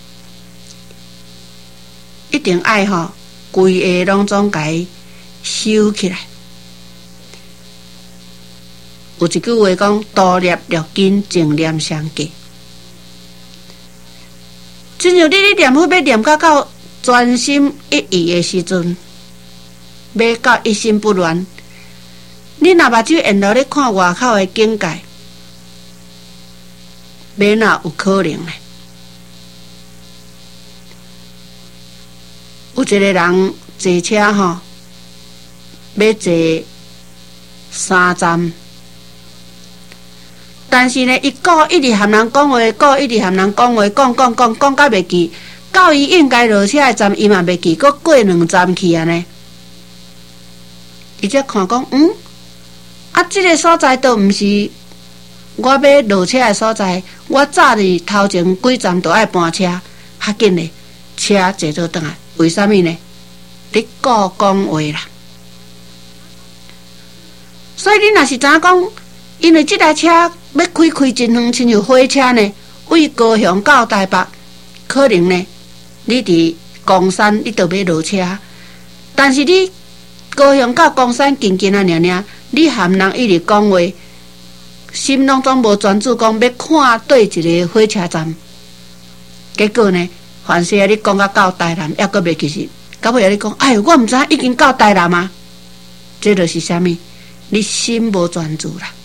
一定爱吼规个拢总甲伊收起来。有一句话讲：多念六经，净念上计。亲像你咧念佛要念到到专心一意的时阵，要到一心不乱，你若目睭沿路咧看外口的境界，免哪有可能呢？有一个人坐车吼，要坐三站。但是呢，伊顾一直含人讲话，顾一直含人讲话，讲讲讲讲到袂记，到伊应该落车的站，伊嘛袂记，佮过两站去啊呢。伊才看讲，嗯，啊，即、这个所在都毋是我要落车的所在，我早伫头前几站都爱搬车，较紧嘞，车坐倒转来，为什么呢？你顾讲话啦。所以你若是知影讲，因为即台车要开开真远，亲像火车呢，为高雄到台北，可能呢，你伫冈山你就要落车，但是你高雄到冈山近近啊，尔尔，你含人一直讲话，心拢总无专注，讲要看对一个火车站，结果呢，凡是啊，你讲到到台南，还阁袂记实，到尾啊，你讲，哎呦，我毋知已经到台南啊，这就是啥物？你心无专注啦。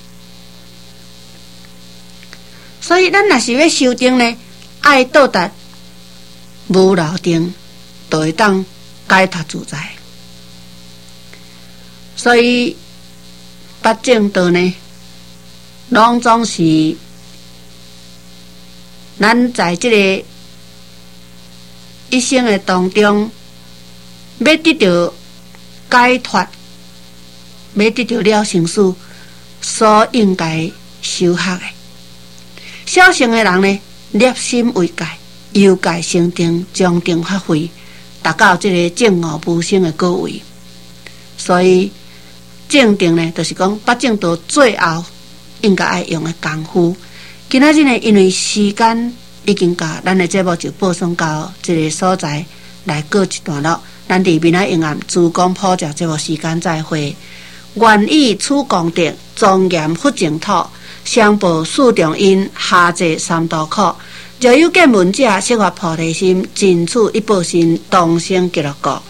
所以，咱若是要修定呢，爱到达无漏定，就会当解脱自在。所以，八正道呢，拢总是咱在这个一生的当中，要得到解脱，要得到了成事，所应该修学的。小乘的人呢，立心为戒，由戒生定，将定发挥，达到这个正悟无生的果位。所以正定呢，就是讲八正道最后应该爱用的功夫。今仔日呢，因为时间已经到，咱的节目就播送到这个所在来告一段落。咱伫明仔永暗珠光普照节目时间再会。愿以此功德，庄严佛净土。相报四重因，下济三途苦。若有见闻者，悉发菩提心，尽此一报身，同生极乐国。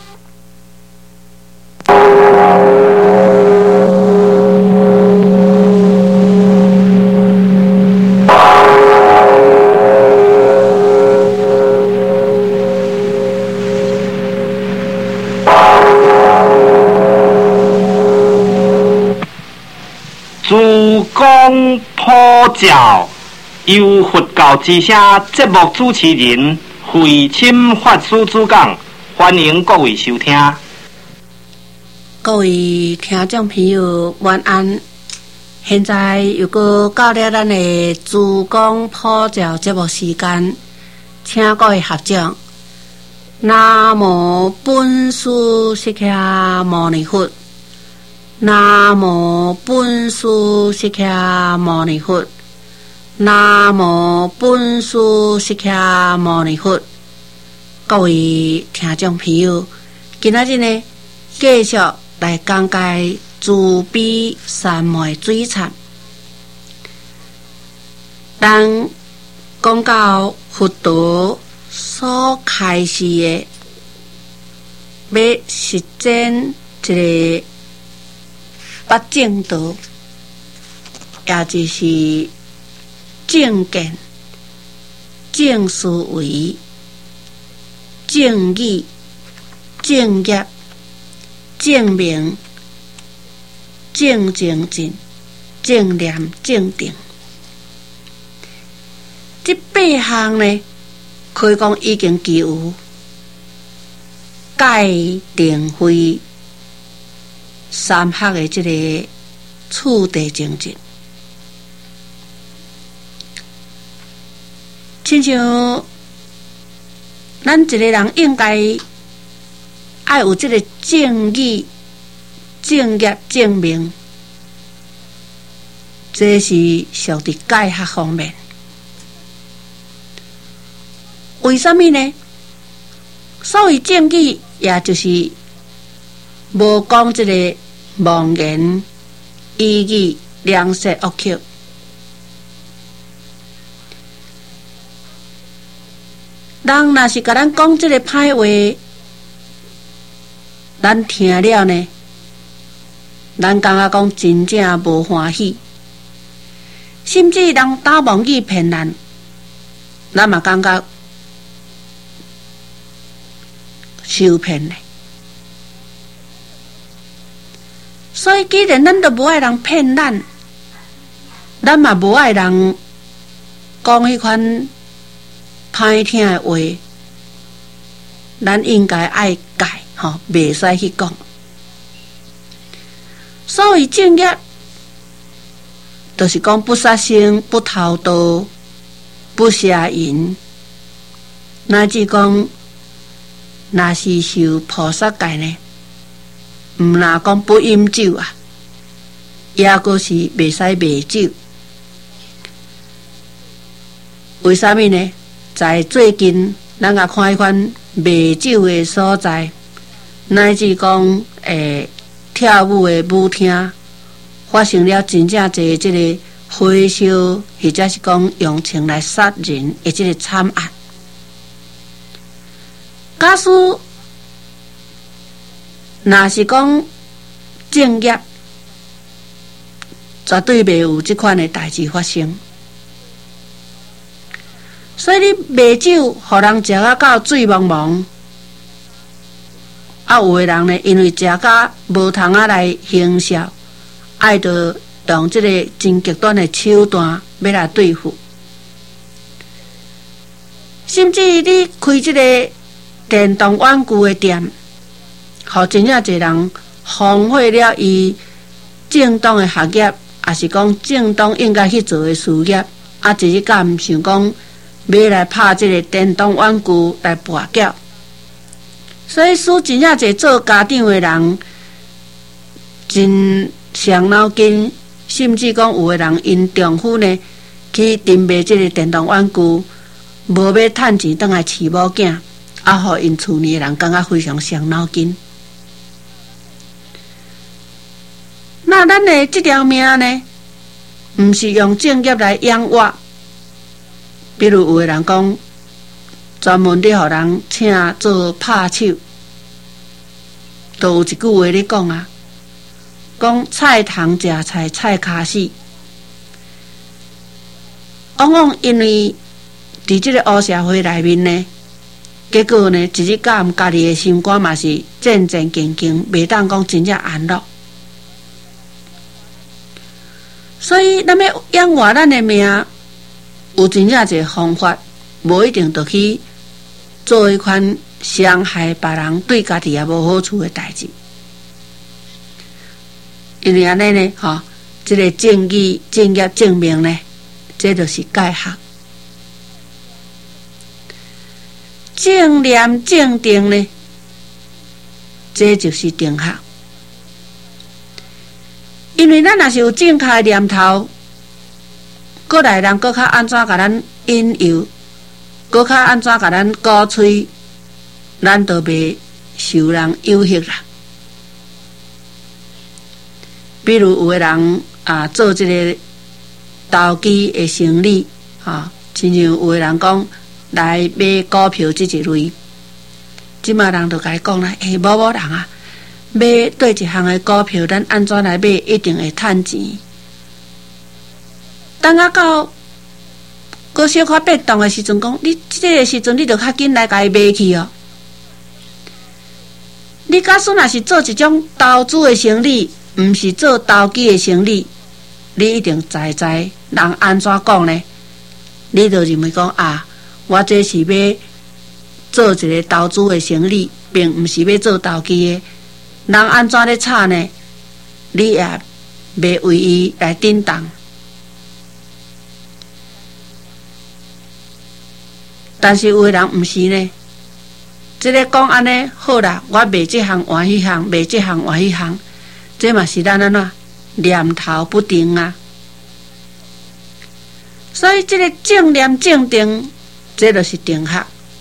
珠光普照，由佛教之声节目主持人慧清法师主讲，欢迎各位收听。 各位听众朋友，晚安。现在又搁到了咱的珠光普照节目时间，请各位合掌。南无本师释迦牟尼佛。南无本师释迦牟尼佛，南无本师释迦牟尼佛。各位听众朋友，今仔日呢，继续来讲解慈悲三昧水忏。当讲到佛陀所开示的，要实践一个八正道，也就是正见、正思维、正义、正业、正明、正精进、正念、正定，这八项呢，可以讲已经具有戒定慧三学的这个次第精进，亲像咱一个人应该爱有这个正义、正业、正明，这是属于戒学方面。 为什么呢？所谓正语，也就是无讲这个妄言、意语、良舌、恶口。人若是甲咱讲这个歹话，咱听了呢，咱感觉讲真正无欢喜，甚至人打妄语骗咱，咱嘛感觉受骗呢。所以，既然咱都无爱人骗咱，咱嘛无爱人讲迄款歹听的话，咱应该爱改吼，袂使去讲。所谓正业，就是讲不杀生、不偷盗、不邪淫，乃至讲若是受菩萨戒呢，毋若讲不饮酒啊，也阁是袂使卖酒。为啥物呢？在最近，咱甲看迄款卖酒的所在，乃至讲诶跳舞的舞厅，发生了真正侪即个火烧，或者是讲用枪来杀人的即个惨案。假使若是讲正业，绝对袂有即款的代志发生。所以你卖酒，互人食啊到醉茫茫，啊有的人呢，因为食到无通啊来行孝，爱着用即个真极端的手段要来对付，甚至你开即个电动玩具的店，互真正侪人荒废了伊正当的学业，也是讲正当应该去做的事业，啊，一日敢毋想讲要来拍这个电动玩具来跋筊，所以使真正侪做家长的人真伤脑筋，甚至讲有的人因丈夫呢去订买这个电动玩具，无要趁钱倒来饲某囝，啊，互因厝里的人感觉非常伤脑筋。那咱的这条命呢，毋是用正业来养活。比如有的人讲，专门咧互人请做拍手，都有一句话咧讲啊，讲菜头食菜，菜骹死。往往因为伫即个乌社会内面呢，结果呢，一日到家己的心肝嘛是战战兢兢，袂当讲真正安乐。所以，咱要养活咱的命，有真正一个方法，无一定就去做一款伤害别人、对家己也无好处的代志。因为安尼呢，吼、哦，这个正义、正业、正命呢，这就是戒学。正念、正定呢，这就是定学。因为咱若是有正确的念头，过来人搁较安怎甲咱引诱，搁较安怎甲咱鼓吹，咱就袂受人诱惑啦。比如有的人啊，做这个投机的生意啊，亲像有的人讲来买股票这一类，即马人就甲伊讲啦，诶、欸，某某人啊，买对一项的股票，咱安怎来买一定会趁钱。等啊到搁小可变动的时阵，讲你这个时阵，你就较紧来甲伊买去哦。你假使若是做一种投资的生意，毋是做投机的生意，你一定知知人安怎讲呢？你就认为讲啊，我这是要做一个投资的生意，并毋是要做投机的。人安怎咧吵呢？你也袂为伊来叮当。但是有的人毋是呢，即个讲安尼好啦，我卖这项换迄项，卖这项换迄项，这嘛是咱安怎念头不定啊。所以这个正念正定，这就是定学。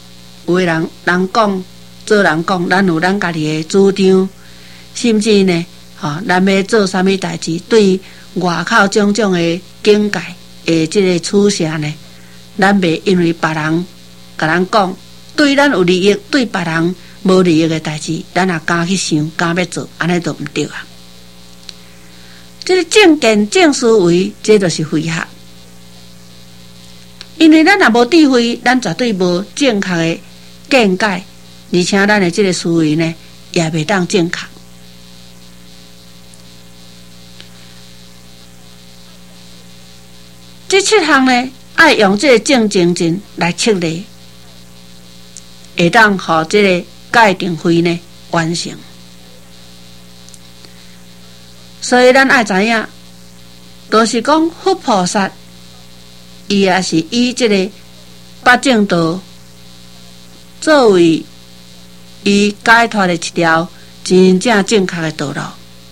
有的人人讲做人讲，咱有咱家己的主张，甚至呢，吼、哦，咱要做啥物代志，对外口种种的境界的即个取舍呢，咱袂因为别人甲咱讲，对咱有利益，对别人无利益的代志，咱也敢去想，敢要做，安尼都毋对啊！即个正见、正思维，这就是废学。因为咱若无智慧，咱绝对无正确的见解，而且咱的这个思维呢，也袂当正确。这七项呢，爱用这个正精进来测例，会当互这个界定会呢完成。所以咱爱知影，都是讲佛菩萨。伊也是以这个八正道作为伊解脱的一条真正正确的道路，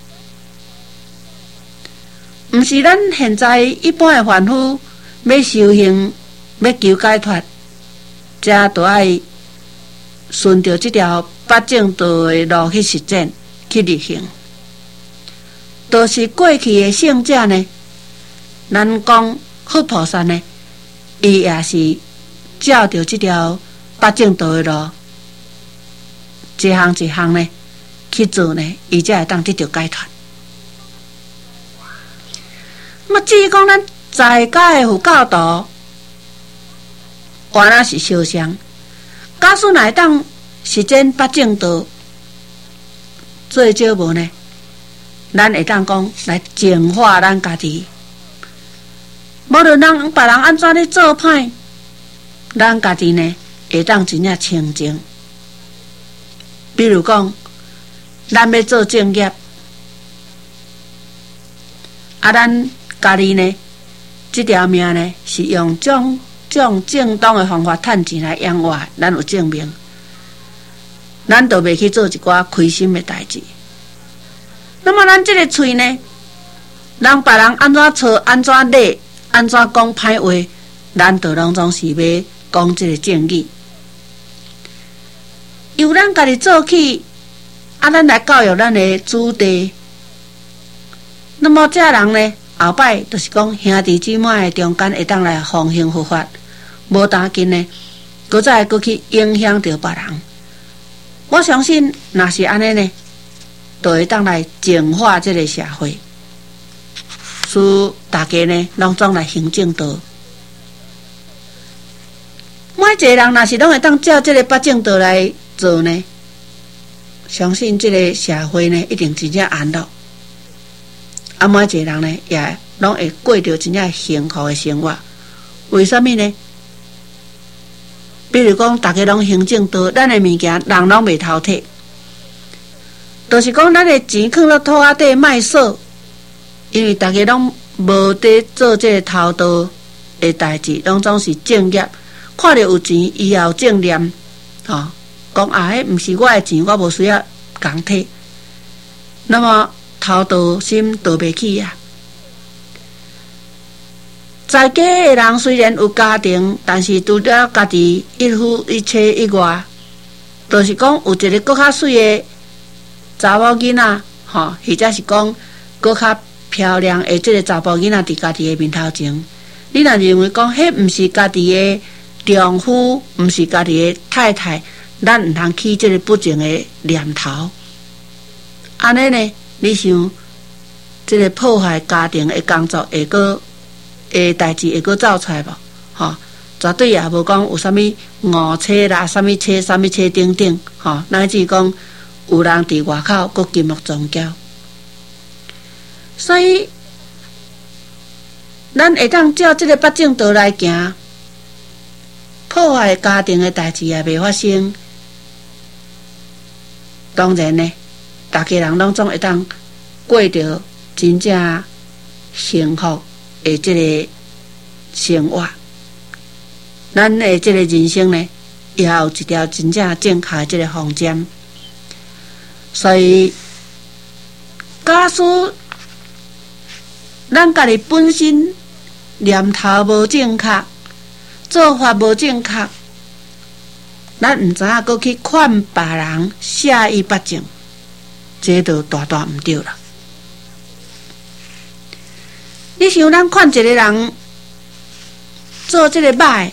毋是咱现在一般的凡夫要修行、要求解脱，才都爱顺着这条八正道的路去实践、去履行。都是过去的圣者呢，咱讲佛菩萨呢，伊也是照着这条八正道的路，一项一项呢去做呢，伊才会当得到解脱。那么至于讲咱在家的佛教徒，原来是相像，假使来当实践八正道，最少无呢，咱会当讲来净化咱家己。无论人别人安怎咧做歹，咱家己呢会当真正清净。比如讲，咱要做正业，啊，咱家己呢，这条命呢是用种种正当的方法赚钱来养活，咱有证明，咱就袂去做一寡亏心的代志。那么咱这个喙呢，人别人安怎错，安怎骂，安怎讲歹话，咱就拢总是要讲这个正义。由咱家己做起，啊，咱来教育咱的子弟。那么这人呢，后摆就是讲兄弟姊妹中间会当来奉行佛法，无当紧呢，搁再搁去影响到别人。我相信，若是安尼呢，就会当来净化这个社会，使大家呢拢总来行正道。每一个人若是拢会当照这个八正道来做呢，相信这个社会呢一定真正安乐。啊，每一个人呢也拢会过着真正幸福的生活。为什么呢？比如讲，大家拢行正道，咱的物件人拢袂偷摕，就是讲咱的钱放到土仔底卖扫，因为大家拢无伫做这个偷盗的代志，拢总是正业。看到有钱，伊也有正念，吼、哦，讲啊，迄毋是我的钱，我无需要共摕。那么偷盗心倒袂起啊！在家的人虽然有家庭，但是除了家己一夫一妻以外，就是讲有一个搁较水的查某囡仔，吼、哦，或者是讲搁较漂亮的这个查甫囡仔伫家己的面头前，你若认为讲迄毋是家己的丈夫，毋是家己的太太，咱毋通起这个不正的念头。安尼呢，你想这个破坏家庭的工作会搁的代志会搁走出来无？吼、哦，绝对也无讲有啥物误车啦，啥物车，啥物车等等，吼、哦，乃至讲有人伫外口搁金木撞交，所以咱会当照这个八正道来行，破坏家庭的代志也袂发生。当然呢，大家人拢总会当过着真正幸福的这个生活，咱的这个人生呢，也有一条真正正确的这个方针。所以，假使咱家己本身念头无正确，做法无正确， 咱毋知影搁去劝别人下伊八种，这就大大毋对了。你想咱劝一个人做这个歹，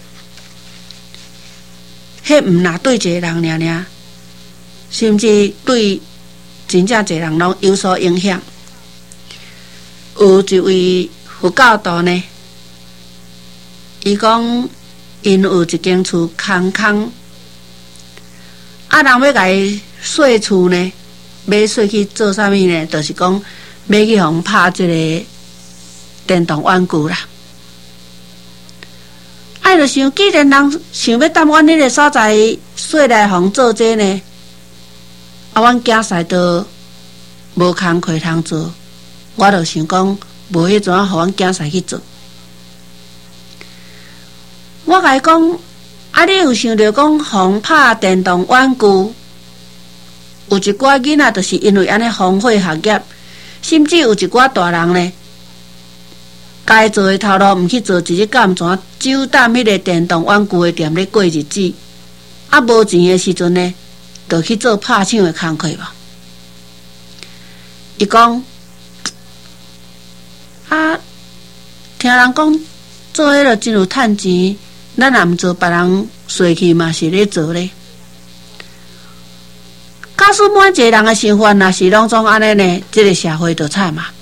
迄毋若对一个人尔尔，甚至对真正一个人拢有所影响。有一位佛教徒呢，伊讲因有一间厝空空，啊人要甲伊洗厝呢，要洗去做啥物呢？就是讲要去互拍这个电动玩具啦。啊，就想，既然人想要踮阮迄个所在洗来互做这呢，啊，阮囝婿都无工课通做，我就想讲，无迄阵啊，互阮囝婿去做。我甲伊讲，啊，你有想着讲，互拍电动玩具，有一寡囡仔就是因为安尼荒废学业，甚至有一寡大人呢，该做的头路毋去做，一日到暗怎酒担迄个电动玩具的店咧过日子，啊，无钱的时阵呢，就去做拍抢的工课吧。伊讲，啊，听人讲做迄个真有趁钱，咱若毋做，别人随去嘛是咧做咧。假使每一个人的生活若是拢总安尼呢，这个社会就惨嘛。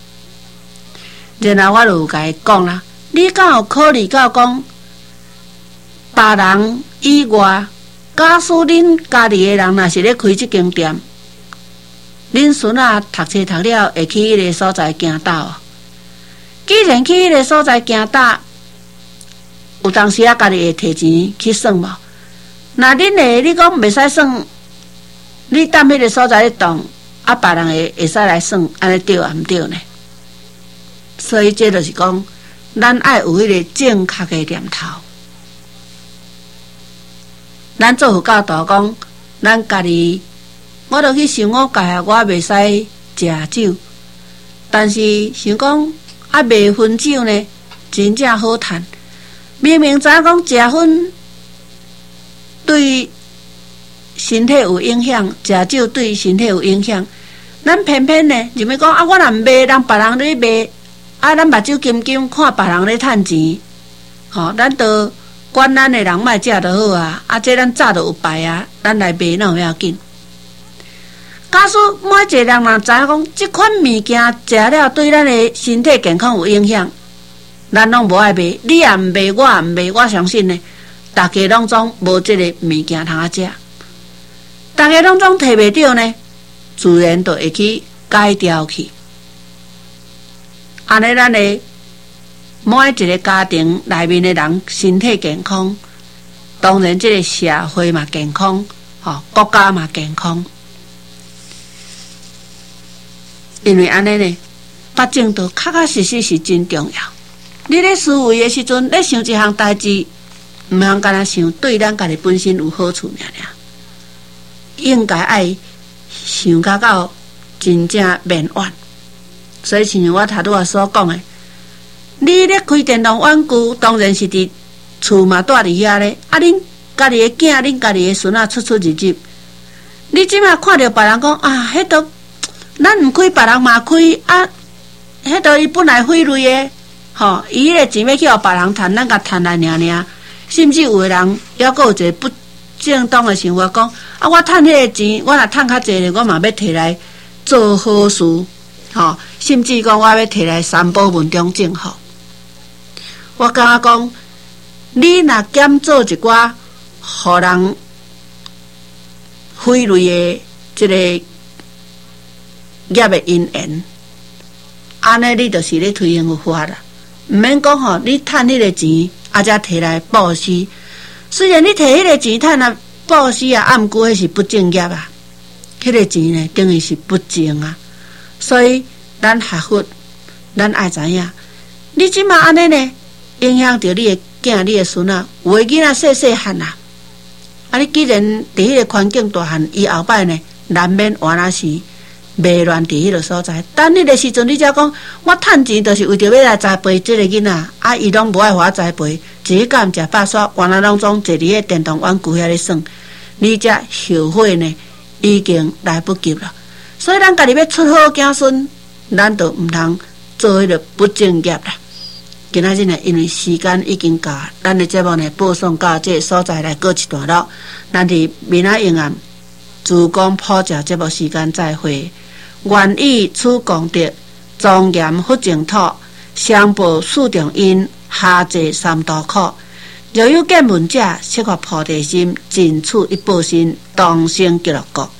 然后我就有甲伊讲啦，你敢有考虑到讲，别人以外，假使恁家己的人若是咧开即间店，恁孙仔读册读了会去迄个所在行道哦。既然去迄个所在行道，有当时啊家己会摕钱去算无？那恁会你讲袂使算，你踮迄个所在咧动，啊别人会会使来算，安尼对啊毋对呢？所以这就是讲，咱爱有迄个正确的念头。咱做佛教徒讲，咱家己，我著去想我家我袂使食酒，但是想讲啊卖薰酒呢，真正好趁。明明知影讲食薰对身体有影响，食酒对身体有影响，咱偏偏呢就要讲啊，我若毋卖，人别人咧卖。啊，咱目睭金金看别人咧趁钱，吼、哦，咱都管咱的人莫食就好啊。啊，这咱早就有牌啊，咱来卖哪有要紧？假使每一个人若知影讲，即款物件食了对咱的身体健康有影响，咱拢无爱卖。你也毋卖，我也毋卖，我相信呢，大家拢总无即个物件通啊食，大家拢总摕袂到呢，自然就会去改掉去。安尼，咱的每一个家庭内面的人身体健康，当然，这个社会嘛健康，吼、哦，国家嘛健康。因为安尼呢，八正道确确实实是真重要。你咧思维的时阵，咧想一项代志，毋通干那想对咱家己本身有好处尔尔，应该爱想甲到真正圆满。所以，像我头拄仔所讲的，你咧开电动玩具，当然是伫厝嘛住伫遐咧。啊，恁家己的囝，恁家己的孙仔出出入入，你即马看到别人讲啊，迄都咱毋开，别人嘛开啊，迄都伊本来费类的，吼，伊迄个钱要去互别人趁，咱甲趁来尔尔。甚至有个人还阁有一个不正当的想法，讲啊，我趁迄个钱，我若趁较济咧，我嘛要摕来做好事，吼。甚至讲，我要摕来三宝文中正好。我感觉讲，你若减做一寡，互人费类的这个业的因缘，安尼你就是咧推行法啦。毋免讲吼，你趁迄个钱，啊，才摕来布施。虽然你摕迄个钱趁来布施啊，啊，毋过迄是不正业啊，迄个钱呢，等于是不正啊，所以。咱学佛，咱爱知影，你即马安尼呢，影响到你的囝、你的孙仔，有的囡仔细细汉啊，啊，你既然伫迄个环境大汉，伊后摆呢，难免原来是袂乱伫迄个所在。等迄个时阵，你才讲我趁钱，就是为着要来栽培即个囡仔，啊，伊拢无爱互我栽培，自己敢食饱煞，原来拢总坐伫迄电动玩具遐咧耍，你才后悔呢，已经来不及了。所以咱家己要出好子孙，咱就毋通做迄个不正业啦。今仔日呢，因为时间已经到，咱的节目呢播送到这个所在来过一段落，咱伫明仔永暗自讲普教节目时间再会。愿以此功德，庄严佛净土，上报四重因，下济三途苦。若有见闻者，悉发菩提心，尽此一报身，当生极乐国。